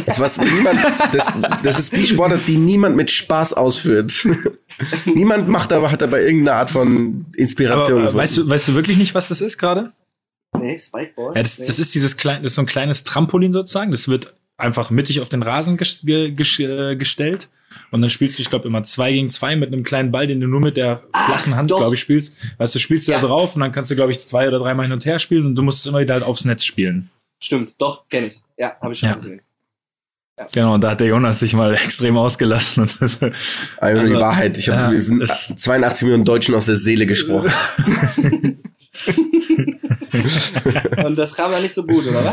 Das ist die Sportart, die niemand mit Spaß ausführt. Niemand hat dabei irgendeine Art von Inspiration. Aber weißt du wirklich nicht, was das ist gerade? Nee, Spikeball. Ja, das ist das ist so ein kleines Trampolin sozusagen. Das wird einfach mittig auf den Rasen gestellt. Und dann spielst du, ich glaube, immer 2 gegen 2 mit einem kleinen Ball, den du nur mit der flachen Hand, glaube ich, spielst. Weißt du, spielst da drauf und dann kannst du, glaube ich, 2 oder 3 Mal hin und her spielen und du musst es immer wieder halt aufs Netz spielen. Stimmt, doch, kenne ich. Ja, habe ich schon gesehen. Ja. Genau, und da hat der Jonas sich mal extrem ausgelassen. Und das, die Wahrheit, ich habe 82 Millionen Deutschen aus der Seele gesprochen. Und das kam dann nicht so gut, oder was?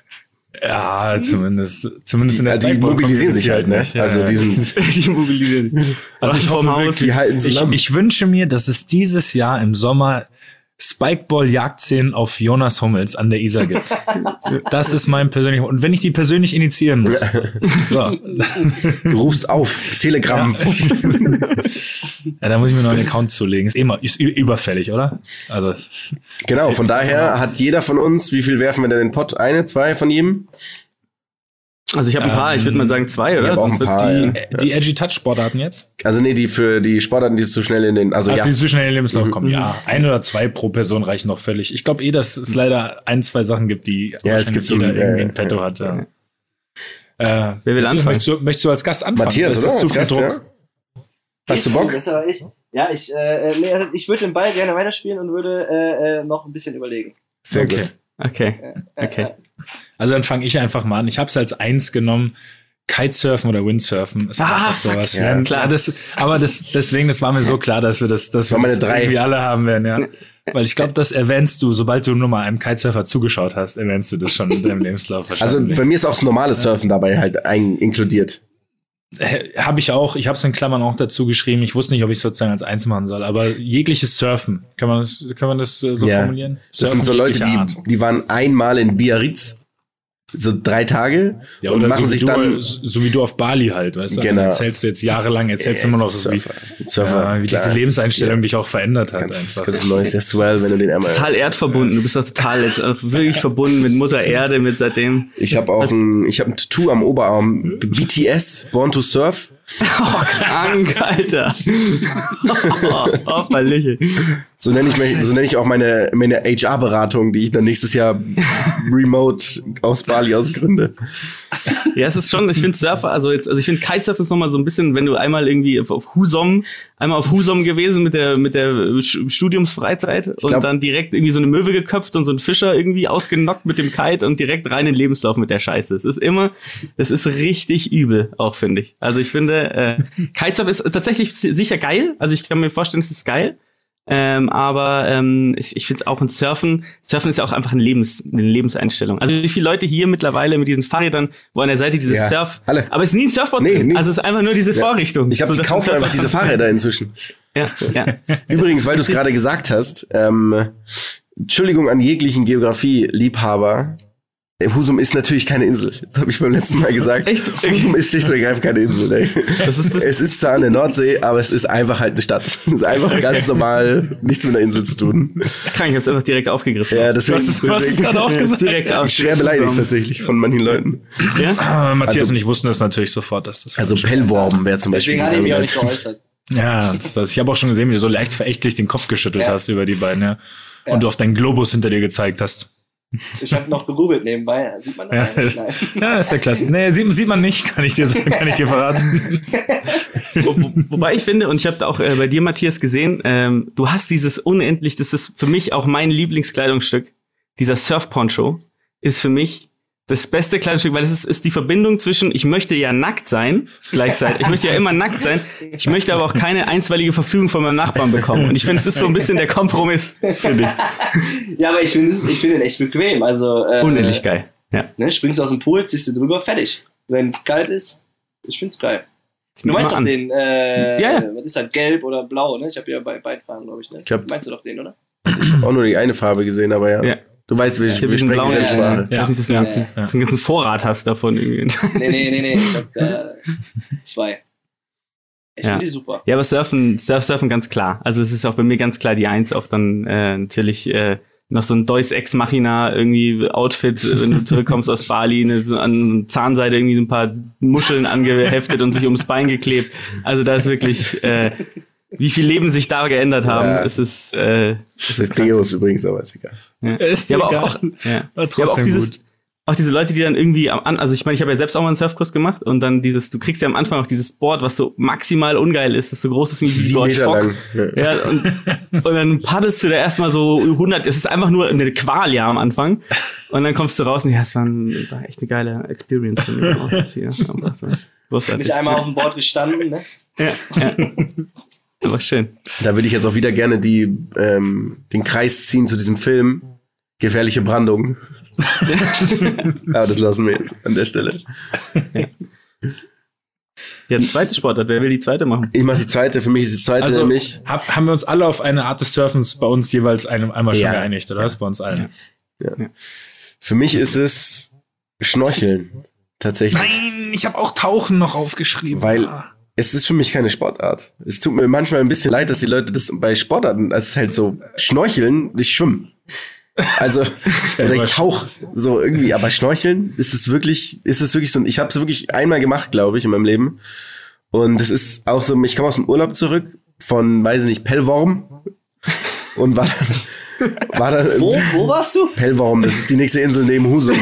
Ja, zumindest in der die mobilisieren sich halt, ne? Also die mobilisieren sich. Also ich hoffe wirklich, die halten zusammen. Ich wünsche mir, dass es dieses Jahr im Sommer Spikeball-Jagdszenen auf Jonas Hummels an der Isar gibt. Das ist mein persönlicher... Und wenn ich die persönlich initiieren muss. So. Du rufst auf. Telegram. Ja, da muss ich mir noch einen Account zulegen. Ist überfällig, oder? Also. Genau, von daher hat jeder von uns, wie viel werfen wir denn in den Pott? 1, 2 von jedem? Also ich habe ein paar, ich würde mal sagen 2, oder? Ich auch ein paar, die Edgy-Touch-Sportarten jetzt? Also nee, die für die Sportarten, die zu schnell in den... die zu schnell in den Lebenslauf kommen. Ja, 1 oder 2 pro Person reichen noch völlig. Ich glaube dass es leider 1, 2 Sachen gibt, die es gibt jeder irgendwie in petto hat. Ja. Wer will anfangen? Möchtest du als Gast anfangen? Matthias, oder? Als Gast, ja. Hast du Bock? Ich würde den Ball gerne weiterspielen und würde noch ein bisschen überlegen. Sehr gut. Okay. Also dann fange ich einfach mal an. Ich habe es als 1 genommen. Kitesurfen oder Windsurfen ist einfach sowas. Ja, klar. Deswegen, das war mir so klar, dass wir das meine 3 irgendwie alle haben werden, ja. Weil ich glaube, das erwähnst du, sobald du nur mal einem Kitesurfer zugeschaut hast, erwähnst du das schon in deinem Lebenslauf wahrscheinlich. Also bei mir ist auch das normale Surfen dabei halt inkludiert. Habe ich auch. Ich habe es in Klammern auch dazu geschrieben. Ich wusste nicht, ob ich es sozusagen als 1 machen soll. Aber jegliches Surfen, kann man das so formulieren? Das sind so Leute, die waren einmal in Biarritz, so 3 Tage, ja, und oder machen so sich dann... So wie du auf Bali halt, weißt du? Genau. Dann erzählst du jetzt jahrelang, immer noch so, wie diese Lebenseinstellung dich auch verändert hat. Ganz neues, der Swell, wenn du den einmal... Total erdverbunden, du bist doch total jetzt auch wirklich verbunden mit Mutter Erde, mit seitdem... Ich habe auch ein Tattoo am Oberarm, BTS, Born to Surf. Oh, krank, Alter. Balliche. So nenne ich auch meine HR-Beratung, die ich dann nächstes Jahr remote aus Bali ausgründe. Ja, es ist schon, ich finde Surfer, also ich finde Kitesurfen ist nochmal so ein bisschen, wenn du einmal irgendwie auf Husum gewesen mit der Studiumsfreizeit und dann direkt irgendwie so eine Möwe geköpft und so einen Fischer irgendwie ausgenockt mit dem Kite und direkt rein in den Lebenslauf mit der Scheiße. Das ist richtig übel auch, finde ich. Also ich finde, Kitesurfen ist tatsächlich sicher geil. Also ich kann mir vorstellen, es ist geil. Aber ich finde es auch ein Surfen ist ja auch einfach eine Lebenseinstellung. Also wie viele Leute hier mittlerweile mit diesen Fahrrädern, wo an der Seite dieses Surf, alle. Aber es ist nie ein Surfboard drin. Also es ist einfach nur diese Vorrichtung. Ich glaube, die kaufen einfach diese Fahrräder inzwischen. Ja. Übrigens, weil du es gerade gesagt hast, Entschuldigung an jeglichen Geografie-Liebhaber, Husum ist natürlich keine Insel. Das habe ich beim letzten Mal gesagt. Echt? Husum ist schlicht und ergreifend keine Insel. Ey. Es ist zwar an der Nordsee, aber es ist einfach halt eine Stadt. Es ist einfach ganz normal, nichts mit einer Insel zu tun. Krank, ich hab's einfach direkt aufgegriffen. Ja, du hast es gerade auch gesagt. Direkt schwer beleidigt tatsächlich von manchen Leuten. Ja? Matthias und ich wussten das natürlich sofort, dass das... Also Pellworm wäre zum Beispiel... Deswegen hat er mich auch nicht geäußert. Ja, ich habe auch schon gesehen, wie du so leicht verächtlich den Kopf geschüttelt hast über die beiden, ja. Und du auf deinen Globus hinter dir gezeigt hast. Ich habe noch gegoogelt nebenbei. Sieht man das eigentlich? Nein. Ja, ist ja klasse. Nee, sieht man nicht, kann ich dir verraten. Wobei ich finde, und ich habe da auch bei dir, Matthias, gesehen, du hast dieses unendlich, das ist für mich auch mein Lieblingskleidungsstück, dieser Surf-Poncho, ist für mich das beste Kleidungsstück, weil es ist die Verbindung zwischen, ich möchte ja nackt sein, gleichzeitig. Ich möchte ja immer nackt sein. Ich möchte aber auch keine einstweilige Verfügung von meinem Nachbarn bekommen. Und ich finde, es ist so ein bisschen der Kompromiss, finde ich. Ja, aber ich finde den echt bequem. Also, unendlich geil. Ja. Ne, springst aus dem Pool, ziehst du drüber, fertig. Wenn kalt ist, ich find's geil. Du meinst doch den, was ist das, gelb oder blau, ne? Ich habe ja bei beiden Farben, glaube ich, ne? Meinst du doch den, oder? Also ich habe auch nur die eine Farbe gesehen, aber ja. Du weißt, wir sprechen dieselbe Sprache. Ja. Dass du einen ganzen Vorrat hast davon. Irgendwie. Nee. Ich glaube, 2. Ich finde die super. Ja, aber Surfen ganz klar. Also es ist auch bei mir ganz klar die 1, auch dann natürlich noch so ein Deus Ex Machina irgendwie Outfit, wenn du zurückkommst aus Bali, so an Zahnseide irgendwie so ein paar Muscheln angeheftet und sich ums Bein geklebt. Also da ist wirklich... wie viel Leben sich da geändert haben, das ist Deos übrigens, aber ist egal. Ja, aber auch auch diese Leute, die dann irgendwie also ich meine, ich habe ja selbst auch mal einen Surfkurs gemacht und dann du kriegst ja am Anfang auch dieses Board, was so maximal ungeil ist, das so groß ist wie 7 Meter lang. Ja, und dann paddelst du da erstmal so 100, es ist einfach nur eine Qual ja am Anfang und dann kommst du raus und es war echt eine geile Experience für mich auch jetzt hier. Nicht einmal auf dem Board gestanden, ne? Ja. Aber schön. Da würde ich jetzt auch wieder gerne den Kreis ziehen zu diesem Film Gefährliche Brandung. Aber das lassen wir jetzt an der Stelle. Ja, die zweite Sportart. Wer will die zweite machen? Ich mache die zweite. Für mich ist die zweite also, nämlich... Haben wir uns alle auf eine Art des Surfens bei uns jeweils einmal schon geeinigt, oder? Das bei uns allen. Ja. Für mich ist es Schnorcheln. Tatsächlich. Nein, ich habe auch Tauchen noch aufgeschrieben. Weil es ist für mich keine Sportart. Es tut mir manchmal ein bisschen leid, dass die Leute das bei Sportarten, das ist halt so Schnorcheln, nicht schwimmen. Also, oder ich tauche so irgendwie, aber Schnorcheln ist es wirklich so, ich habe es wirklich einmal gemacht, glaube ich, in meinem Leben. Und es ist auch so, ich komme aus dem Urlaub zurück von, weiß ich nicht, Pellworm und war dann Wo warst du? Pellworm, das ist die nächste Insel neben Husum.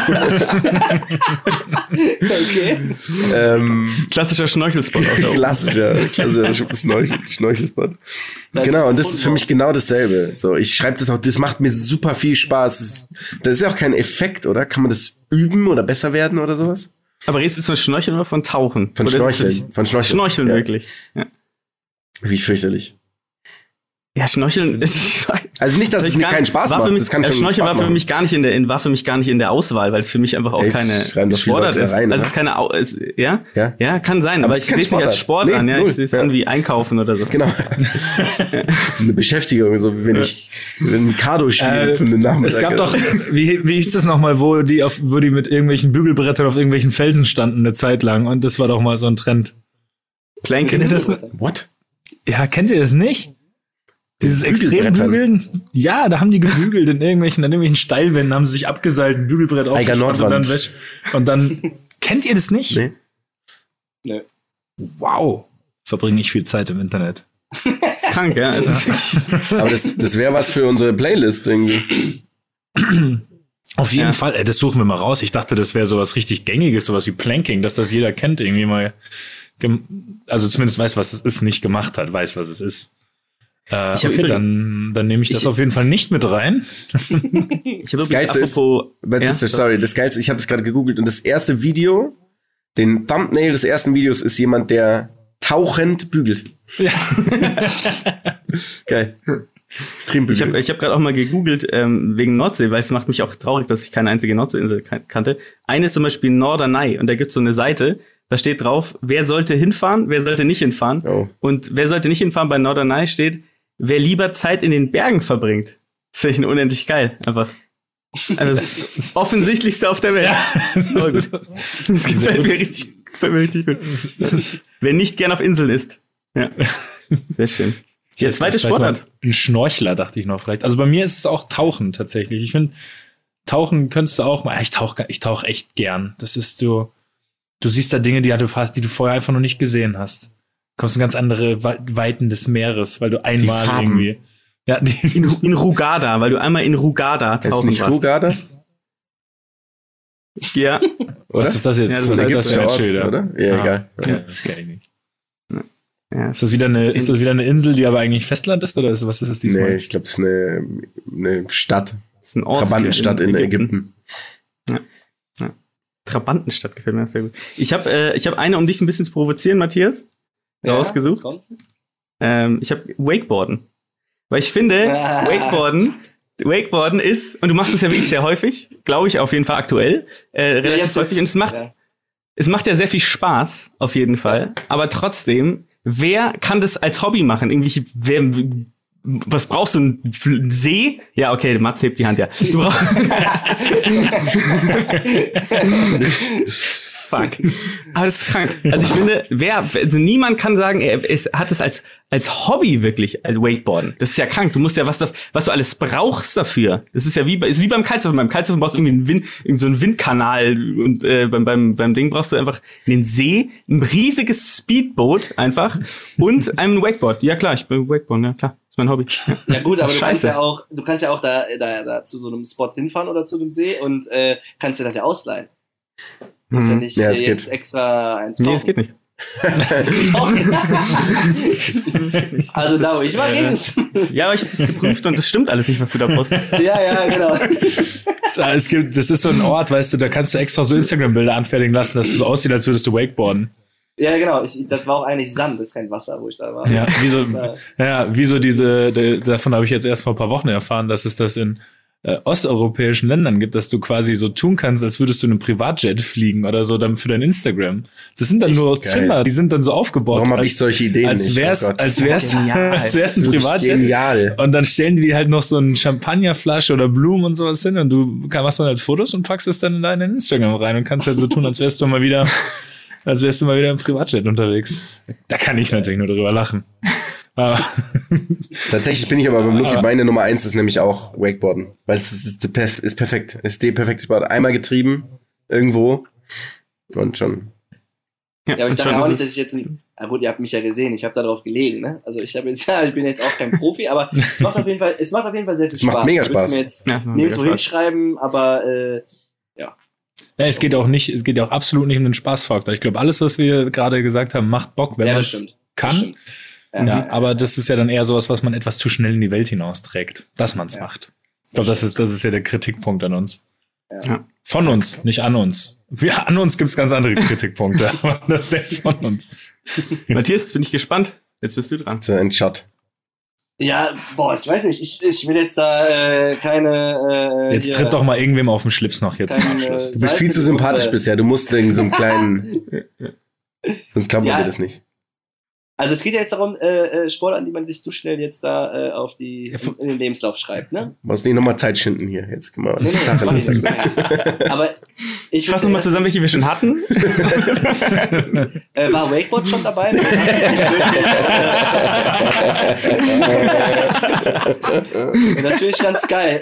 Okay. Klassischer Schnorchelspot auch da oben. Klassischer Schnorchelspot. Genau, und das ist für mich genau dasselbe. So, ich schreibe das auch, das macht mir super viel Spaß. Das ist ja auch kein Effekt, oder? Kann man das üben oder besser werden oder sowas? Aber redest du von Schnorcheln oder von Tauchen? Von Schnorcheln. Schnorcheln, wirklich. Ja. Wie fürchterlich. Ja, Schnorcheln also nicht, dass es mir keinen Spaß macht. Das kann Schnorcheln war für mich gar nicht in der Auswahl, weil es für mich einfach auch keine Sportart ist. Rein, also es ist keine ja, kann sein, aber ich sehe es nicht als Sport an, ja, ich sehe es an wie Einkaufen oder so. Genau. Eine Beschäftigung, so wie wenn ich ein Kado spiele für einen Nachmittag. Es gab doch, wie hieß das nochmal, wo die mit irgendwelchen Bügelbrettern auf irgendwelchen Felsen standen eine Zeit lang und das war doch mal so ein Trend. Planking. Kennt ihr das? What? Ja, kennt ihr das nicht? Dieses Extrembügeln? Ja, da haben die gebügelt an irgendwelchen Steilwänden, haben sie sich abgeseilt, ein Bügelbrett aufgespannt und dann kennt ihr das nicht? Nee. Wow. Verbringe ich viel Zeit im Internet. Krank, ja. Aber das wäre was für unsere Playlist irgendwie. Auf jeden Fall, das suchen wir mal raus. Ich dachte, das wäre sowas richtig Gängiges, sowas wie Planking, dass das jeder kennt, irgendwie mal, also zumindest weiß, was es ist, nicht gemacht hat, weiß, was es ist. Okay, dann nehme ich das auf jeden Fall nicht mit rein. Das Geilste ist, das Geilste, ich habe es gerade gegoogelt und das erste Video, den Thumbnail des ersten Videos ist jemand, der tauchend bügelt. Ja. Geil. Extrem bügelt. Ich hab gerade auch mal gegoogelt wegen Nordsee, weil es macht mich auch traurig, dass ich keine einzige Nordseeinsel kannte. Eine zum Beispiel Norderney und da gibt's so eine Seite, da steht drauf, wer sollte hinfahren, wer sollte nicht hinfahren. Oh. Und wer sollte nicht hinfahren bei Norderney steht, wer lieber Zeit in den Bergen verbringt. Das finde ich unendlich geil, einfach. Also das Offensichtlichste auf der Welt. Ja. Das gefällt mir richtig gut. Wer nicht gern auf Inseln ist. Ja, sehr schön. Ja, zweite Sportart. Ein Schnorchler, dachte ich noch vielleicht. Also bei mir ist es auch Tauchen tatsächlich. Ich finde, Tauchen könntest du auch mal. Ich tauche echt gern. Das ist so, du siehst da Dinge, die du vorher einfach noch nicht gesehen hast. Kommst in ganz andere Weiten des Meeres, weil du einmal irgendwie. Ja, in Hurghada, weil du einmal in Hurghada Ist tauchen nicht warst. Hurghada? Ja. Oder? Was ist das jetzt? Ja, das Was ist ist das für ein Schild? oder? Ja, egal. Ja, das kenn ich nicht. Ja. Ist das wieder eine Insel, die aber eigentlich Festland ist? Oder was ist das diesmal? Nee, ich glaube, das ist eine Stadt. Das ist ein Ort. Trabantenstadt in Ägypten. Ja. Trabantenstadt gefällt mir sehr gut. Ich hab eine, um dich ein bisschen zu provozieren, Matthias, rausgesucht. Ich habe Wakeboarden. Weil ich finde, Wakeboarden ist, und du machst es ja wirklich sehr häufig, glaube ich auf jeden Fall aktuell, relativ häufig. Und es macht ja sehr viel Spaß, auf jeden Fall. Aber trotzdem, wer kann das als Hobby machen? Was brauchst du? Ein See? Ja, okay, Mats hebt die Hand, ja. Du brauchst Fuck. Aber das ist krank. Also ich finde, niemand kann sagen, er hat es als Hobby wirklich, als Wakeboarden. Das ist ja krank. Du musst ja was du alles brauchst dafür. Das ist ja wie beim Kitesurfen. Beim Kitesurfen brauchst du irgendwie so einen Windkanal und beim Ding brauchst du einfach einen See, ein riesiges Speedboot einfach und ein Wakeboard. Ja klar, ich bin Wakeboarden, ja klar. Das ist mein Hobby. Ja gut, aber Scheiße. du kannst ja auch da zu so einem Spot hinfahren oder zu dem See und kannst dir das ja ausleihen. Du musst ja nicht es jetzt geht. extra eins kaufen. Nee, das geht nicht. Also da, wo ich war, ging es. Ja, aber ich habe das geprüft und das stimmt alles nicht, was du da postest. Ja, genau. Das ist so ein Ort, weißt du, da kannst du extra so Instagram-Bilder anfertigen lassen, dass es so aussieht, als würdest du Wakeboarden. Ja, genau. Das war auch eigentlich Sand, das ist kein Wasser, wo ich da war. Ja, wie so davon habe ich jetzt erst vor ein paar Wochen erfahren, dass es das in osteuropäischen Ländern gibt, dass du quasi so tun kannst, als würdest du in einem Privatjet fliegen oder so dann für dein Instagram. Das sind dann nur geil. Zimmer, die sind dann so aufgebaut. Warum habe ich solche Ideen als nicht? wär's ein Privatjet. Genial. Und dann stellen die halt noch so eine Champagnerflasche oder Blumen und sowas hin und du machst dann halt Fotos und packst es dann in deinen Instagram rein und kannst halt so tun, als wärst du mal wieder im Privatjet unterwegs. Da kann ich natürlich nur drüber lachen. Tatsächlich bin ich aber beim Luki, meine Nummer 1 ist nämlich auch Wakeboarden. Weil es ist perfekt. Ist der perfekte Sport. Einmal getrieben, irgendwo und schon. Ja, aber ich sage auch nicht, dass ich jetzt na gut, ihr habt mich ja gesehen, ich habe da drauf gelegen, ne? Also ich bin jetzt auch kein Profi, aber es macht auf jeden Fall sehr viel Spaß. Es macht mega Spaß. Ich würde es mir jetzt nirgendwo hinschreiben, aber ja, es geht auch absolut nicht um den Spaßfaktor. Ich glaube, alles, was wir gerade gesagt haben, macht Bock, wenn man es kann. Ja, aber das ist ja dann eher sowas, was man etwas zu schnell in die Welt hinausträgt, dass man es macht. Ich glaube, das ist ja der Kritikpunkt an uns. Ja. Von uns, nicht an uns. An uns gibt's ganz andere Kritikpunkte, aber das ist jetzt von uns. Matthias, jetzt bin ich gespannt. Jetzt bist du dran. So ein Shot. Ja, ich weiß nicht, ich will jetzt da keine jetzt tritt doch mal irgendwem auf den Schlips noch jetzt zum Abschluss. Du bist viel zu sympathisch bisher, du musst so einen kleinen sonst glauben wir dir das nicht. Also es geht ja jetzt darum, Sportarten, die man sich zu schnell jetzt da in den Lebenslauf schreibt, ne? Muss nicht nochmal Zeit schinden hier. Jetzt können wir aber ich fasse nochmal zusammen, welche wir schon hatten. War Wakeboard schon dabei? Das finde ich ganz geil.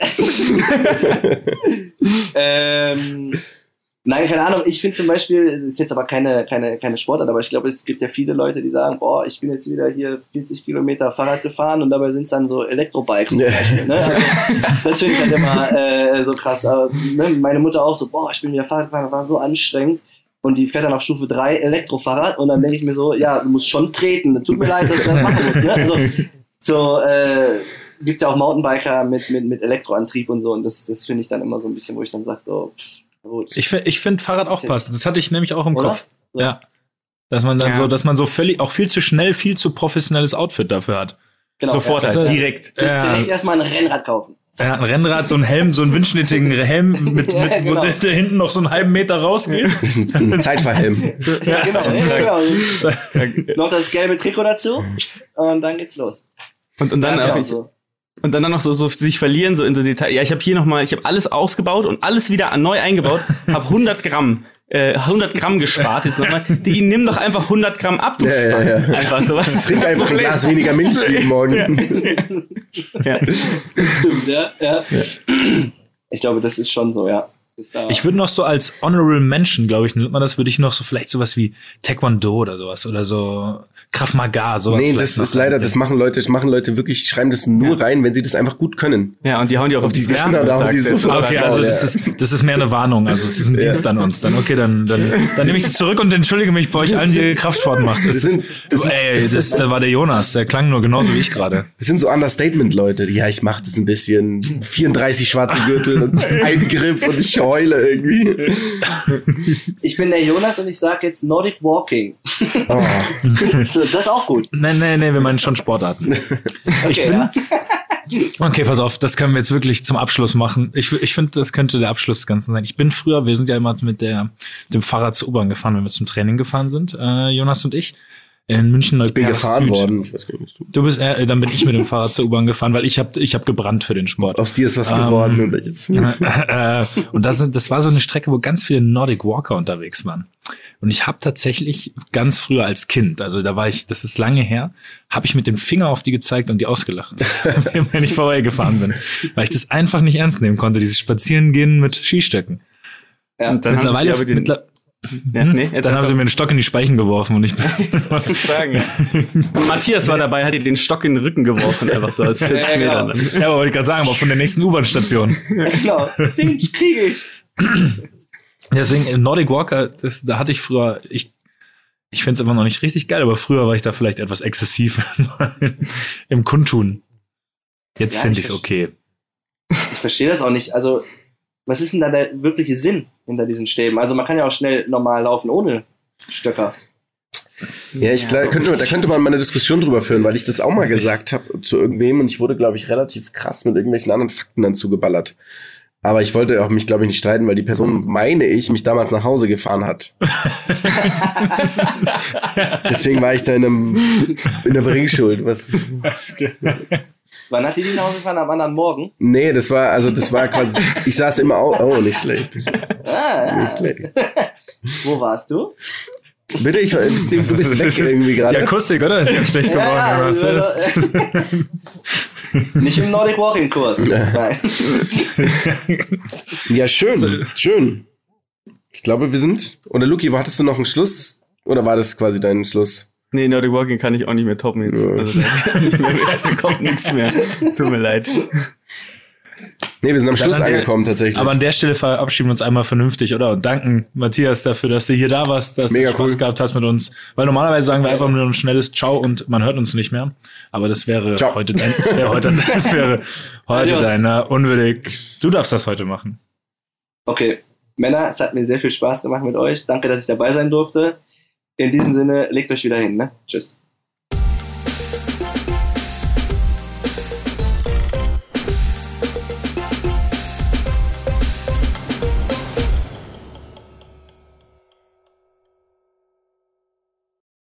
Nein, keine Ahnung. Ich finde zum Beispiel, das ist jetzt aber keine Sportart, aber ich glaube, es gibt ja viele Leute, die sagen, ich bin jetzt wieder hier 40 Kilometer Fahrrad gefahren und dabei sind es dann so Elektrobikes zum Beispiel. Ne? Also, das finde ich halt immer so krass. Aber, ne? Meine Mutter auch so, ich bin wieder Fahrrad gefahren, das war so anstrengend. Und die fährt dann auf Stufe 3 Elektrofahrrad und dann denke ich mir so, ja, du musst schon treten. Tut mir leid, dass du das machen musst. Ne? Also, gibt's ja auch Mountainbiker mit Elektroantrieb und so und das finde ich dann immer so ein bisschen, wo ich dann sage so, gut. Ich finde Fahrrad auch passend. Das hatte ich nämlich auch im Kopf. Ja. Dass man dann dass man so völlig, auch viel zu schnell, viel zu professionelles Outfit dafür hat. Genau, sofort direkt. Direkt erstmal ein Rennrad kaufen. Ja, ein Rennrad, so ein Helm, so einen windschnittigen Helm wo der hinten noch so einen halben Meter rausgeht. Ein Zeitverhelm. Ja, genau. Noch das gelbe Trikot dazu und dann geht's los. Und dann und dann noch so sich verlieren, so in so Detail. Ja, ich habe alles ausgebaut und alles wieder neu eingebaut, habe 100 Gramm gespart. Jetzt nochmal, nimm doch einfach 100 Gramm ab, du Einfach so was. Trink einfach ein Glas weniger Milch jeden Morgen. Ja. Stimmt, ja. Ich glaube, das ist schon so, ja. Ich würde noch so als Honorable Mention, glaube ich, nennt man das, würde ich noch so vielleicht sowas wie Taekwondo oder sowas oder so Krav Maga, sowas. Nee, das ist leider, das machen Leute wirklich, schreiben das nur rein, wenn sie das einfach gut können. Ja, und die hauen die auch auf die Genau, da hauen die so Okay, also das ist mehr eine Warnung, also es ist ein Dienst an uns. Dann okay, dann nehme ich das zurück und entschuldige mich bei euch allen, die Kraftsport macht. Da war der Jonas, der klang nur genauso wie ich gerade. Das sind so Understatement-Leute, ja, ich mach das ein bisschen, 34 schwarze Gürtel und ein Grip und ich heule irgendwie. Ich bin der Jonas und ich sage jetzt Nordic Walking. Oh. Das ist auch gut. Nee, wir meinen schon Sportarten. Okay, pass auf, das können wir jetzt wirklich zum Abschluss machen. Ich finde, das könnte der Abschluss des Ganzen sein. Wir sind ja immer mit dem Fahrrad zur U-Bahn gefahren, wenn wir zum Training gefahren sind, Jonas und ich. In München Ich bin gefahren worden. Ich weiß gar nicht, du bist, dann bin ich mit dem Fahrrad zur U-Bahn gefahren, weil ich hab gebrannt für den Sport. Aus dir ist was geworden. Und das war so eine Strecke, wo ganz viele Nordic Walker unterwegs waren. Und ich habe tatsächlich ganz früher als Kind, also das ist lange her, habe ich mit dem Finger auf die gezeigt und die ausgelacht, wenn ich vorbeigefahren bin. Weil ich das einfach nicht ernst nehmen konnte, dieses Spazierengehen mit Skistöcken. Ja, und dann mittlerweile dann haben sie mir einen Stock in die Speichen geworfen und ich bin sagen. Matthias war dabei, hat dir den Stock in den Rücken geworfen, einfach so aus 40 Metern. Ja, aber wollte ich gerade sagen, aber von der nächsten U-Bahn-Station. Genau, den kriege ich. Deswegen, Nordic Walker, da hatte ich früher, ich finde es immer noch nicht richtig geil, aber früher war ich da vielleicht etwas exzessiv im Kundtun. Jetzt finde ich es okay. Ich verstehe das auch nicht. Also, was ist denn da der wirkliche Sinn hinter diesen Stäben? Also man kann ja auch schnell normal laufen ohne Stöcker. Ja, da könnte man mal eine Diskussion drüber führen, weil ich das auch mal gesagt habe zu irgendwem und ich wurde, glaube ich, relativ krass mit irgendwelchen anderen Fakten dann zugeballert. Aber ich wollte auch mich, glaube ich, nicht streiten, weil die Person, meine ich, mich damals nach Hause gefahren hat. Deswegen war ich da in der Bringschuld. Wann hat die nach Hause gefahren? Am anderen Morgen? Nee, das war quasi, ich saß immer auch, oh, nicht schlecht. Nicht schlecht. Wo warst du? Bitte, du bist weg irgendwie gerade. Die Akustik, oder? Ist ganz schlecht geworden. Nicht im Nordic Walking Kurs. Nein. Ja, schön. Ich glaube, oder Luki, hattest du noch einen Schluss? Oder war das quasi dein Schluss? Nee, Nordic Walking kann ich auch nicht mehr toppen jetzt. Ja. Also da kommt nichts mehr. Tut mir leid. Nee, wir sind am Schluss angekommen tatsächlich. Aber an der Stelle verabschieden wir uns einmal vernünftig, oder? Und danken, Matthias, dafür, dass du hier da warst, dass du Spaß gehabt hast mit uns. Weil normalerweise sagen wir einfach nur ein schnelles Ciao und man hört uns nicht mehr. Aber das wäre heute deiner unwürdig. Du darfst das heute machen. Okay. Männer, es hat mir sehr viel Spaß gemacht mit euch. Danke, dass ich dabei sein durfte. In diesem Sinne, legt euch wieder hin, ne? Tschüss.